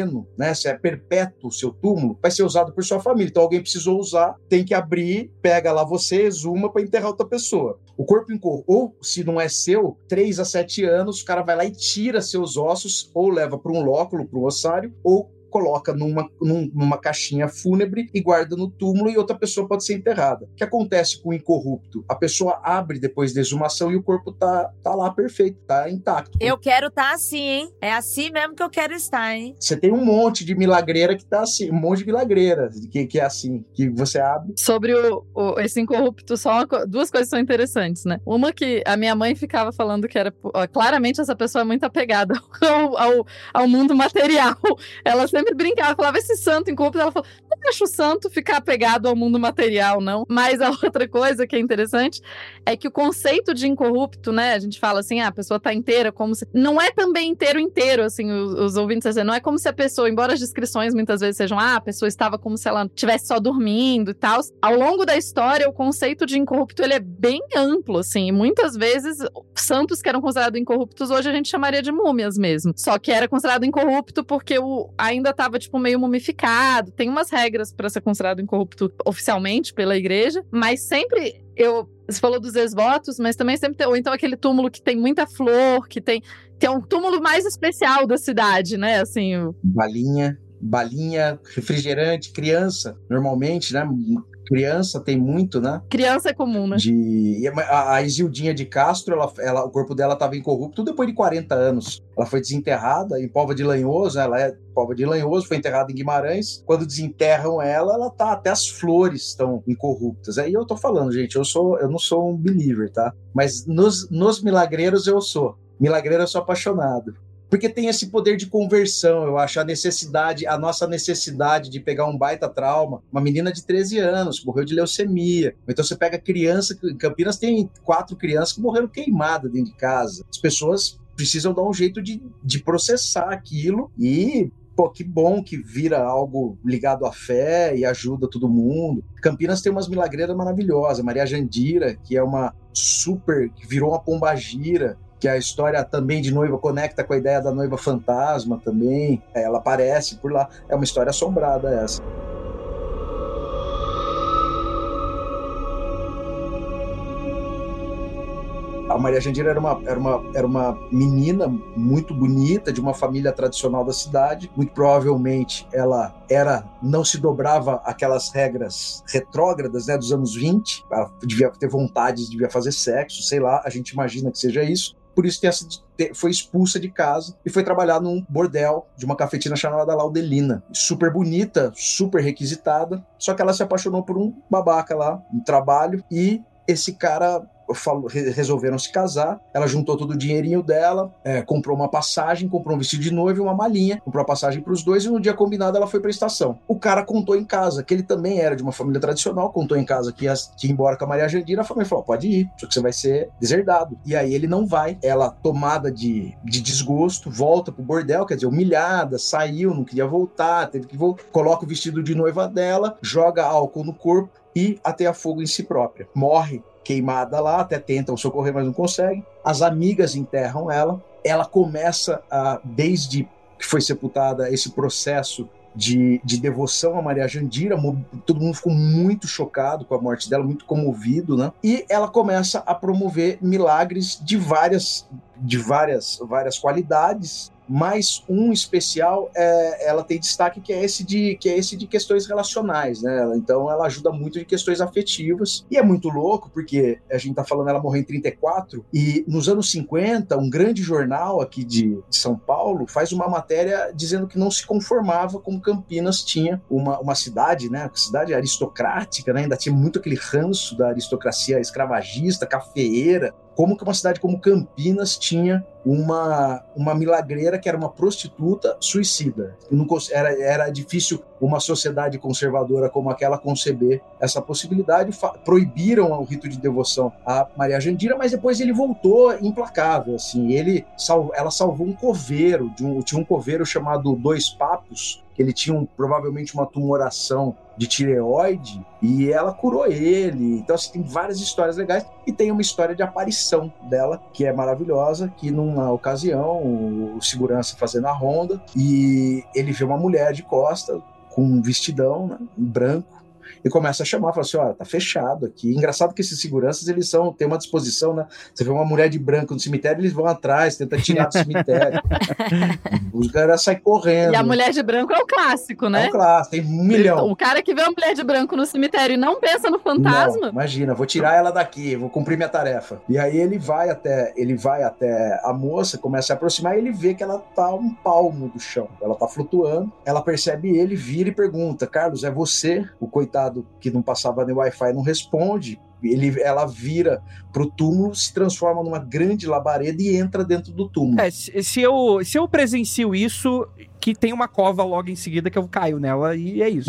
pleno, né? Se é perpétuo o seu túmulo, vai ser usado por sua família. Então alguém precisou usar, tem que abrir, pega lá você, exuma para enterrar outra pessoa. O corpo incorrupto, ou se não é seu, três a sete anos, o cara vai lá e tira seus ossos, ou leva para um lóculo, para um ossário, ou coloca numa, num, numa caixinha fúnebre e guarda no túmulo e outra pessoa pode ser enterrada. O que acontece com o incorrupto? A pessoa abre depois da exumação e o corpo tá, tá lá perfeito, tá intacto. Eu quero estar tá assim, hein? É assim mesmo que eu quero estar, hein? Você tem um monte de milagreira que tá assim, um monte de milagreira que, que é assim, que você abre. Sobre o, o, esse incorrupto, só uma, duas coisas são interessantes, né? Uma que a minha mãe ficava falando que era, ó, claramente essa pessoa é muito apegada ao, ao, ao mundo material. Ela sempre sempre brincava, falava, esse santo incorrupto, ela falou, não acho o santo ficar apegado ao mundo material, não. Mas a outra coisa que é interessante é que o conceito de incorrupto, né, a gente fala assim, ah, a pessoa tá inteira, como se... Não é também inteiro, inteiro, assim, os, os ouvintes dizem, não é como se a pessoa, embora as descrições muitas vezes sejam, ah, a pessoa estava como se ela estivesse só dormindo e tal, ao longo da história, o conceito de incorrupto, ele é bem amplo, assim, e muitas vezes, santos que eram considerados incorruptos, hoje a gente chamaria de múmias mesmo. Só que era considerado incorrupto porque o, ainda estava, tipo, meio mumificado. Tem umas regras para ser considerado incorrupto oficialmente pela igreja, mas sempre, eu, você falou dos ex-votos, mas também sempre tem, ou então aquele túmulo que tem muita flor, que tem, que é um túmulo mais especial da cidade, né, assim. O... Balinha, balinha, refrigerante, criança, normalmente, né, criança tem muito, né? Criança é comum, né? De... A, a Isildinha de Castro, ela, ela, o corpo dela estava incorrupto depois de quarenta anos. Ela foi desenterrada em Póvoa de Lanhoso, ela é Póvoa de Lanhoso, foi enterrada em Guimarães. Quando desenterram ela, ela tá, até as flores estão incorruptas. Aí eu tô falando, gente, eu, sou, eu não sou um believer, tá? Mas nos, nos milagreiros eu sou. Milagreiro eu sou apaixonado. Porque tem esse poder de conversão, eu acho, a necessidade, a nossa necessidade de pegar um baita trauma, uma menina de treze anos, morreu de leucemia, então você pega criança, em Campinas tem quatro crianças que morreram queimadas dentro de casa, as pessoas precisam dar um jeito de, de processar aquilo e... Pô, que bom que vira algo ligado à fé e ajuda todo mundo. Campinas tem umas milagreiras maravilhosas, Maria Jandira, que é uma super, que virou uma pombagira, que a história também de noiva conecta com a ideia da noiva fantasma também, ela aparece por lá, é uma história assombrada essa. A Maria Jandira era uma, era, uma, era uma menina muito bonita, de uma família tradicional da cidade. Muito provavelmente ela era, não se dobrava aquelas regras retrógradas, né, dos anos vinte. Ela devia ter vontade, devia fazer sexo, sei lá, a gente imagina que seja isso. Por isso foi expulsa de casa e foi trabalhar num bordel de uma cafetina chamada Laudelina. Super bonita, super requisitada, só que ela se apaixonou por um babaca lá no trabalho e esse cara... resolveram se casar, ela juntou todo o dinheirinho dela, é, comprou uma passagem, comprou um vestido de noiva e uma malinha, comprou a passagem para os dois e no dia combinado ela foi para a estação. O cara contou em casa que ele também era de uma família tradicional, contou em casa que ia, que ia embora com a Maria Jandira, a família falou, pode ir, só que você vai ser deserdado. E aí ele não vai, ela tomada de, de desgosto, volta pro bordel, quer dizer, humilhada, saiu, não queria voltar, teve que voltar, coloca o vestido de noiva dela, joga álcool no corpo e ateia fogo em si própria. Morre queimada lá, até tentam socorrer, mas não conseguem. As amigas enterram ela. Ela começa, a, desde que foi sepultada, esse processo de, de devoção a Maria Jandira. Todo mundo ficou muito chocado com a morte dela, muito comovido, né? E ela começa a promover milagres de várias, de várias, várias qualidades. Mas um especial, é, ela tem destaque que é, esse de, que é esse de questões relacionais, né? Então ela ajuda muito de questões afetivas. E é muito louco, porque a gente tá falando, ela morreu em trinta e quatro, e nos anos cinquenta, um grande jornal aqui de, de São Paulo faz uma matéria dizendo que não se conformava com Campinas tinha uma, uma cidade, né? Uma cidade aristocrática, né? Ainda tinha muito aquele ranço da aristocracia escravagista, cafeeira. Como que uma cidade como Campinas tinha uma, uma milagreira que era uma prostituta suicida. Não, era, era difícil uma sociedade conservadora como aquela conceber essa possibilidade. Proibiram o rito de devoção a Maria Jandira, mas depois ele voltou implacável. Assim, ele salvo, ela salvou um coveiro, de um, tinha um coveiro chamado Dois Papos, que ele tinha um, provavelmente uma tumoração de tireoide, e ela curou ele. Então, assim, tem várias histórias legais, e tem uma história de aparição dela, que é maravilhosa, que não, uma ocasião, o segurança fazendo a ronda, e ele vê uma mulher de costa, com um vestidão, né, em branco, e começa a chamar, fala assim, olha, tá fechado aqui. Engraçado que esses seguranças, eles são, tem uma disposição, né? Você vê uma mulher de branco no cemitério, eles vão atrás, tentam tirar do cemitério. Os caras saem correndo. E a mulher de branco é o clássico, né? É o clássico, tem um milhão. O cara que vê uma mulher de branco no cemitério e não pensa no fantasma. Não, imagina, vou tirar ela daqui, vou cumprir minha tarefa. E aí ele vai até, ele vai até a moça, começa a aproximar e ele vê que ela tá a um palmo do chão. Ela tá flutuando, ela percebe ele, vira e pergunta, Carlos, é você? O coitado que não passava nem Wi-Fi não responde. Ele, ela vira pro túmulo, se transforma numa grande labareda e entra dentro do túmulo. É, se, se, eu, se eu presencio isso, que tem uma cova logo em seguida que eu caio nela e é isso.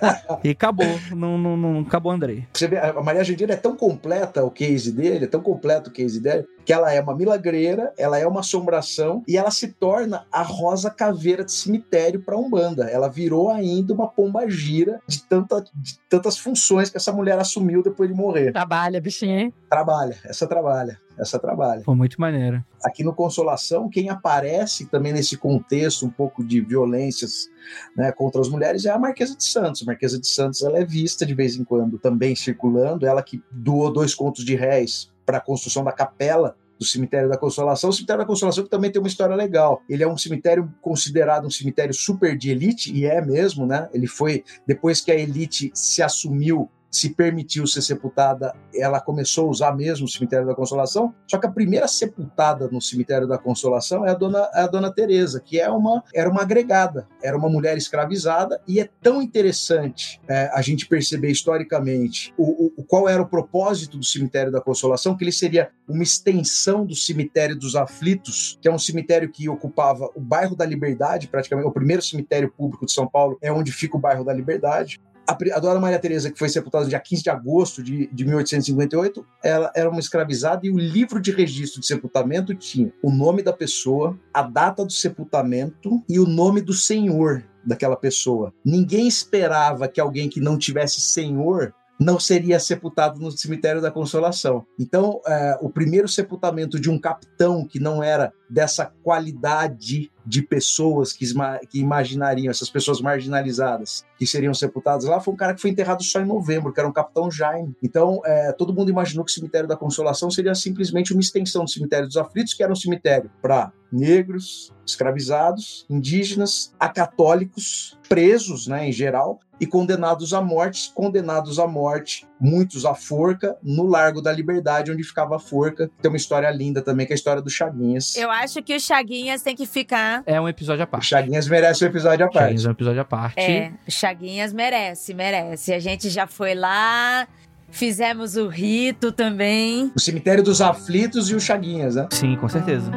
E acabou. Não, não, não acabou, Andrei. Você vê, a Maria Jandira é tão completa o case dele, é tão completo o case dele, que ela é uma milagreira, ela é uma assombração e ela se torna a Rosa Caveira de cemitério para Umbanda. Ela virou ainda uma pombagira de, tanta, de tantas funções que essa mulher assumiu depois de morrer. Trabalha, bichinha, hein? Trabalha, essa trabalha, essa trabalha. Pô, muito maneiro. Aqui no Consolação, quem aparece também nesse contexto um pouco de violências, né, contra as mulheres é a Marquesa de Santos. A Marquesa de Santos, ela é vista de vez em quando também circulando, ela que doou dois contos de réis para a construção da capela do Cemitério da Consolação. O Cemitério da Consolação que também tem uma história legal. Ele é um cemitério considerado um cemitério super de elite, e é mesmo, né? Ele foi, depois que a elite se assumiu, se permitiu ser sepultada, ela começou a usar mesmo o Cemitério da Consolação, só que a primeira sepultada no Cemitério da Consolação é a Dona, é a Dona Teresa, que é uma, era uma agregada, era uma mulher escravizada, e é tão interessante é, a gente perceber historicamente o, o, qual era o propósito do Cemitério da Consolação, que ele seria uma extensão do Cemitério dos Aflitos, que é um cemitério que ocupava o bairro da Liberdade, praticamente, o primeiro cemitério público de São Paulo é onde fica o bairro da Liberdade. A Dona Maria Teresa, que foi sepultada no dia quinze de agosto de, de mil oitocentos e cinquenta e oito, ela era uma escravizada e o livro de registro de sepultamento tinha o nome da pessoa, a data do sepultamento e o nome do senhor daquela pessoa. Ninguém esperava que alguém que não tivesse senhor não seria sepultado no Cemitério da Consolação. Então, é, o primeiro sepultamento de um capitão que não era dessa qualidade de pessoas que, que imaginariam, essas pessoas marginalizadas, que seriam sepultadas lá, foi um cara que foi enterrado só em novembro, que era um capitão Jaime. Então, é, todo mundo imaginou que o Cemitério da Consolação seria simplesmente uma extensão do Cemitério dos Aflitos, que era um cemitério para negros, escravizados, indígenas, acatólicos, presos, né, em geral, e condenados à morte, condenados à morte, muitos à forca, no Largo da Liberdade, onde ficava a forca. Tem uma história linda também, que é a história do Chaguinhas. Eu acho que o Chaguinhas tem que ficar... É um episódio à parte. O Chaguinhas merece um episódio à parte. Chaguinhas é um episódio à parte. É, o Chaguinhas merece, merece. A gente já foi lá, fizemos o rito também. O Cemitério dos Aflitos e o Chaguinhas, né? Sim, com certeza.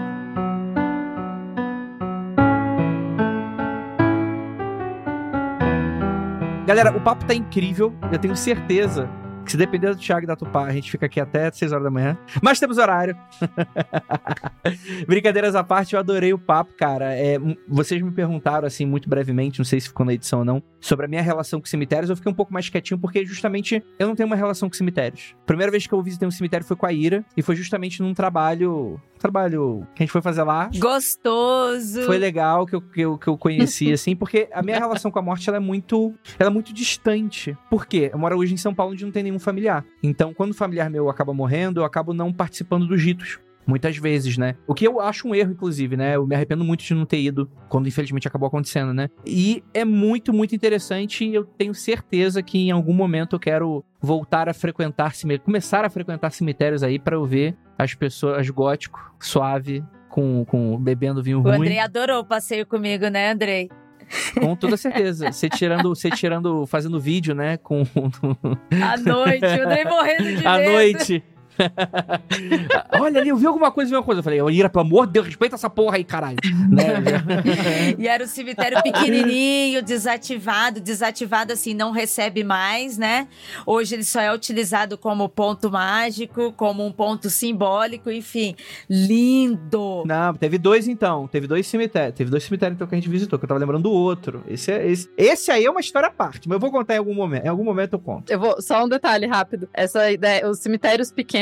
Galera, o papo tá incrível. Eu tenho certeza que se depender do Thiago e da Tupá, a gente fica aqui até seis horas da manhã. Mas temos horário. Brincadeiras à parte, eu adorei o papo, cara. É, vocês me perguntaram, assim, muito brevemente, não sei se ficou na edição ou não, sobre a minha relação com cemitérios. Eu fiquei um pouco mais quietinho, porque justamente eu não tenho uma relação com cemitérios. A primeira vez que eu visitei um cemitério foi com a Ira, e foi justamente num trabalho... trabalho que a gente foi fazer lá. Gostoso! Foi legal que eu, que eu, que eu conheci, assim, porque a minha relação com a morte, ela é muito, ela é muito distante. Por quê? Eu moro hoje em São Paulo, onde não tem nenhum familiar. Então, quando o familiar meu acaba morrendo, eu acabo não participando dos ritos. Muitas vezes, né? O que eu acho um erro, inclusive, né? Eu me arrependo muito de não ter ido, quando infelizmente acabou acontecendo, né? E é muito, muito interessante, e eu tenho certeza que em algum momento eu quero voltar a frequentar cemitérios, começar a frequentar cemitérios aí pra eu ver as pessoas gótico, suave, com, com bebendo vinho o ruim. O Andrei adorou o passeio comigo, né, Andrei? Com toda certeza. Você tirando, você tirando, fazendo vídeo, né? Com... À noite, o Andrei morrendo de medo. À noite. Olha ali, eu vi alguma coisa, vi uma coisa. Eu falei, Ira, pelo amor de Deus, respeita essa porra aí, caralho. Né? E era um cemitério pequenininho, desativado. Desativado, assim, não recebe mais, né? Hoje ele só é utilizado como ponto mágico, como um ponto simbólico, enfim. Lindo! Não, teve dois, então. Teve dois cemitérios. Teve dois cemitérios, então, que a gente visitou, que eu tava lembrando do outro. Esse, é, esse, esse aí é uma história à parte, mas eu vou contar em algum momento. Em algum momento eu conto. Eu vou, só um detalhe rápido. Essa ideia, os cemitérios pequenos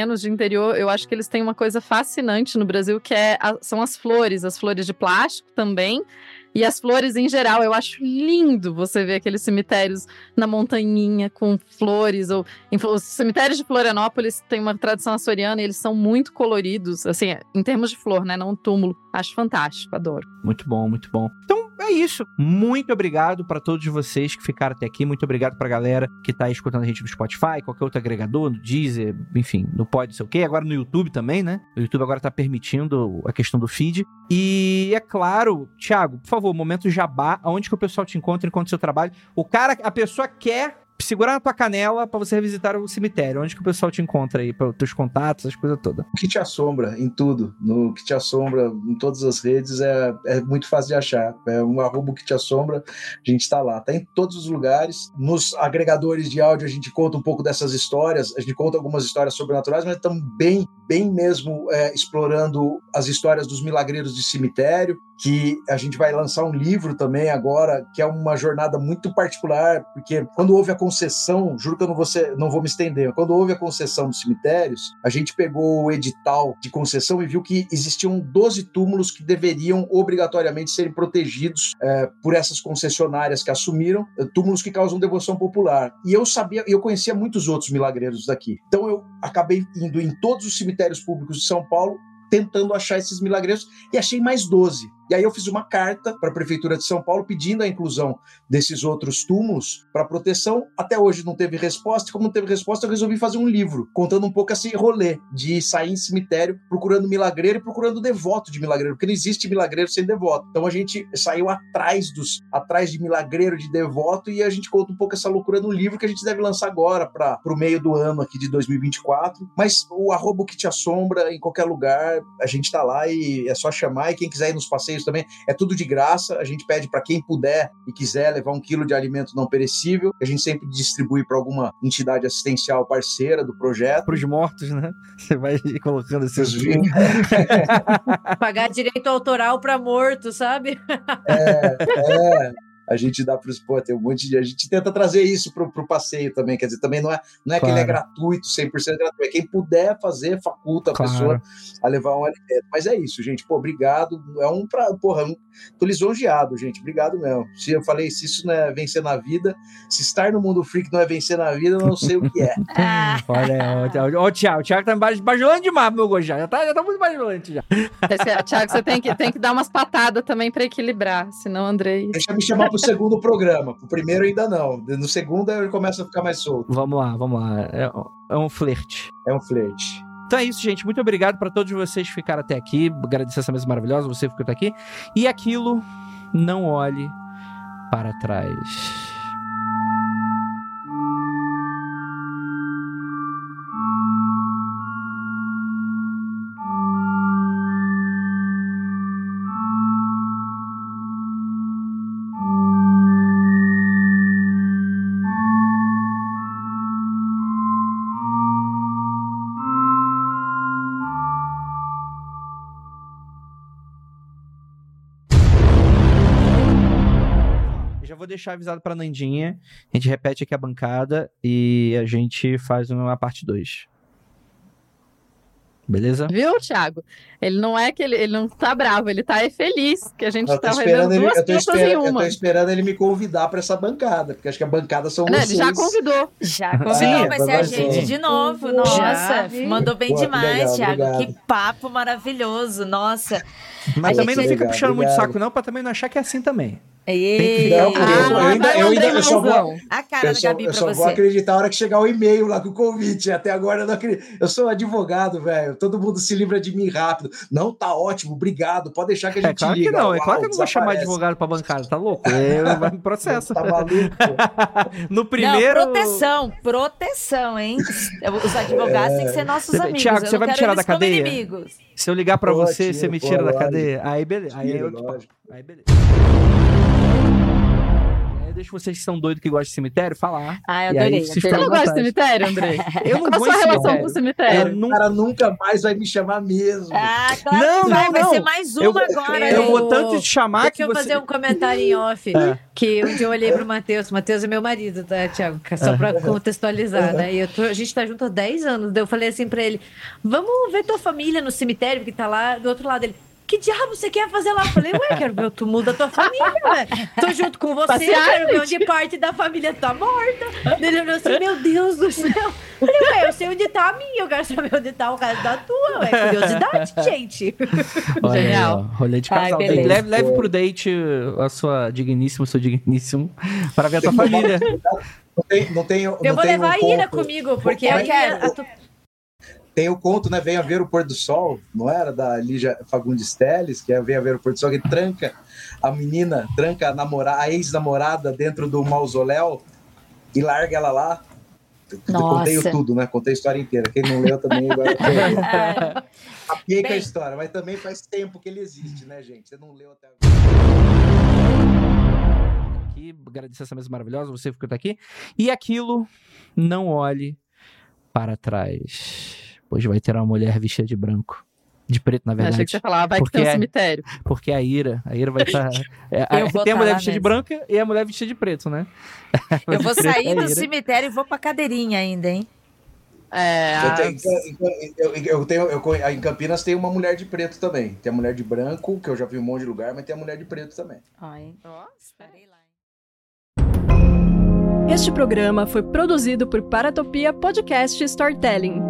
pequenos de interior, eu acho que eles têm uma coisa fascinante no Brasil, que é a, são as flores, as flores de plástico também, e as flores em geral. Eu acho lindo você ver aqueles cemitérios na montanhinha com flores, ou em, os cemitérios de Florianópolis têm uma tradição açoriana e eles são muito coloridos, assim, em termos de flor, né, não um túmulo. Acho fantástico, adoro. Muito bom, muito bom. Então, é isso. Muito obrigado para todos vocês que ficaram até aqui. Muito obrigado pra galera que tá aí escutando a gente no Spotify, qualquer outro agregador, no Deezer, enfim, no Pod, não sei o quê. Agora no YouTube também, né? O YouTube agora tá permitindo a questão do feed. E é claro, Thiago, por favor, momento jabá, aonde que o pessoal te encontra enquanto seu trabalho. O cara, a pessoa quer segurar na tua canela pra você revisitar o cemitério. Onde que o pessoal te encontra aí, para os teus contatos, as coisas todas? O que te assombra em tudo, no que te assombra em todas as redes, é, é muito fácil de achar. É um arroba que te assombra, a gente tá lá. Tá em todos os lugares. Nos agregadores de áudio a gente conta um pouco dessas histórias, a gente conta algumas histórias sobrenaturais, mas também, bem mesmo, é, explorando as histórias dos milagreiros de cemitério, que a gente vai lançar um livro também agora, que é uma jornada muito particular, porque quando houve a concessão, juro que eu não vou, ser, não vou me estender, quando houve a concessão dos cemitérios, a gente pegou o edital de concessão e viu que existiam doze túmulos que deveriam obrigatoriamente serem protegidos é, por essas concessionárias que assumiram, túmulos que causam devoção popular. E eu sabia, eu conhecia muitos outros milagreiros daqui. Então eu acabei indo em todos os cemitérios públicos de São Paulo, tentando achar esses milagreiros, e achei mais doze. E aí eu fiz uma carta para a Prefeitura de São Paulo pedindo a inclusão desses outros túmulos para proteção. Até hoje não teve resposta, e como não teve resposta, eu resolvi fazer um livro, contando um pouco esse rolê de sair em cemitério procurando milagreiro e procurando devoto de milagreiro, porque não existe milagreiro sem devoto. Então a gente saiu atrás dos, atrás de milagreiro, de devoto, e a gente conta um pouco essa loucura no livro que a gente deve lançar agora para o meio do ano aqui de dois mil e vinte e quatro. Mas o arroba que te assombra, em qualquer lugar, a gente tá lá e é só chamar, e quem quiser ir nos passeios também, é tudo de graça. A gente pede para quem puder e quiser levar um quilo de alimento não perecível, a gente sempre distribui para alguma entidade assistencial parceira do projeto. Para os mortos, né? Você vai colocando esses vinhos. Pagar direito autoral para morto, sabe? É, é. A gente dá para os... Pô, tem um monte de... A gente tenta trazer isso pro, pro passeio também, quer dizer, também não é, não é claro. Que ele é gratuito, cem por cento gratuito, é quem puder fazer, faculta a claro. Pessoa a levar um alimento. Mas é isso, gente, pô, obrigado, é um pra... Porra, um... tô lisonjeado, gente, obrigado mesmo. Se eu falei, se isso não é vencer na vida, se estar no mundo freak não é vencer na vida, eu não sei o que é. Olha, ó, o Thiago, o Thiago tá bajulante demais, meu gosto, já, já tá, já tá muito bajulante já. Thiago, você tem que, tem que dar umas patadas também pra equilibrar, senão, Andrei... Deixa me chamar pro segundo programa, o primeiro ainda não, no segundo ele começa a ficar mais solto. Vamos lá, vamos lá, é, é um flerte. É um flerte. Então é isso, gente, muito obrigado para todos vocês que ficaram até aqui, agradecer essa mesa maravilhosa, você que ficou até aqui, e aquilo, não olhe para trás. Vou deixar avisado pra Nandinha, a gente repete aqui a bancada e a gente faz uma parte dois. Beleza? Viu, Thiago? Ele não é que ele, ele não tá bravo, ele tá é feliz que a gente eu tá vendo ele, duas eu tô pessoas esperando, em uma. Eu tô esperando ele me convidar pra essa bancada, porque acho que a bancada são não, vocês. Ele já convidou. Já convidou, Sim, vai ser a gente de novo. Nossa, mandou bem Pô, demais, que legal, Thiago. Obrigado. Que papo maravilhoso, nossa. Mas a também gente... não fica obrigado, puxando obrigado. muito saco não, pra também não achar que é assim também. Ei, não, ah, eu, eu ainda, eu ainda eu só vou, a cara eu da só, Gabi eu pra só você. vou acreditar na hora que chegar o e-mail lá com o convite. Até agora eu não acredito. Eu sou advogado, velho. Todo mundo se livra de mim rápido. Não, tá ótimo, obrigado. Pode deixar que a gente é claro liga. Que não, Uau, é claro que eu não vou chamar advogado pra bancada, tá louco? Eu, vai me processo. Tá maluco? No primeiro... Não, proteção, proteção, hein? Os advogados é... têm que ser nossos amigos. Thiago, eu você vai me tirar da cadeia? Inimigos. Se eu ligar pra pô, você, tira, você me pô, tira da lógico. cadeia? Aí beleza. Aí, Tira, eu... lógico. Aí beleza. deixo vocês que são doidos que gostam de cemitério falar. Ah, eu E aí, adorei. vocês Você ficam não à gosta de vontade. cemitério, Andrei? Eu não Qual a vou sua em relação cemitério. com o Eu cemitério? não- O cara nunca mais vai me chamar mesmo. Ah, claro Não, que vai. não, Vai não. ser mais uma Eu- agora. Eu hein? vou tanto te chamar Deixa que eu você... fazer um comentário em off. É. Que um dia eu olhei pro Matheus. Matheus é meu marido, tá, Thiago? Só pra contextualizar, né? E eu tô- a gente tá junto há dez anos. Daí eu falei assim pra ele: vamos ver tua família no cemitério que tá lá do outro lado. Ele: que diabo você quer fazer lá? Eu falei: ué, quero ver o túmulo da tua família, velho. Tô junto com você, Passear, quero ver gente. onde parte da família tá morta. Ele olhou assim: meu Deus do céu. Eu falei: ué, eu sei onde tá a minha, eu quero saber onde tá o resto da tua. Ué, curiosidade, gente. Olha aí, Genial. ó, rolê de Ai, casal. beleza. leve, leve pro date a sua digníssima, o seu digníssimo, para ver a tua família. Não tem, não tem, não Eu vou tem levar um a Ira conto- comigo, porque Eu eu quero. quero. Tem o conto, né? Venha ver o pôr do sol, não era? Da Lígia Fagundes Telles, que é Venha ver o pôr do sol, que tranca a menina, tranca a, namorada, a ex-namorada dentro do mausoléu e larga ela lá. Eu Contei Nossa. tudo, né? Contei a história inteira. Quem não leu também agora. É. Aplica a Bem. história, mas também faz tempo que ele existe, né, gente? Você não leu até agora. Aqui, agradecer essa mesa maravilhosa, você que tá aqui. E aquilo, não olhe para trás. Pois vai ter uma mulher vestida de branco. De preto, na Eu achei que verdade. você falava, vai que Porque tem um é- cemitério. Porque a Ira, a Ira vai estar. Eu vou tem a tá mulher lá vestida de mesmo. branca e a mulher vestida de preto, né? Eu vou De preto é sair a do Ira. cemitério e vou pra cadeirinha ainda, hein? É, Eu a- tenho, eu, eu, eu tenho, eu, conhe- em Campinas tem uma mulher de preto também. Tem a mulher de branco, que eu já vi em um monte de lugar, mas tem a mulher de preto também. Ai, Nossa. estarei lá. Este programa foi produzido por Paratopia Podcast Storytelling.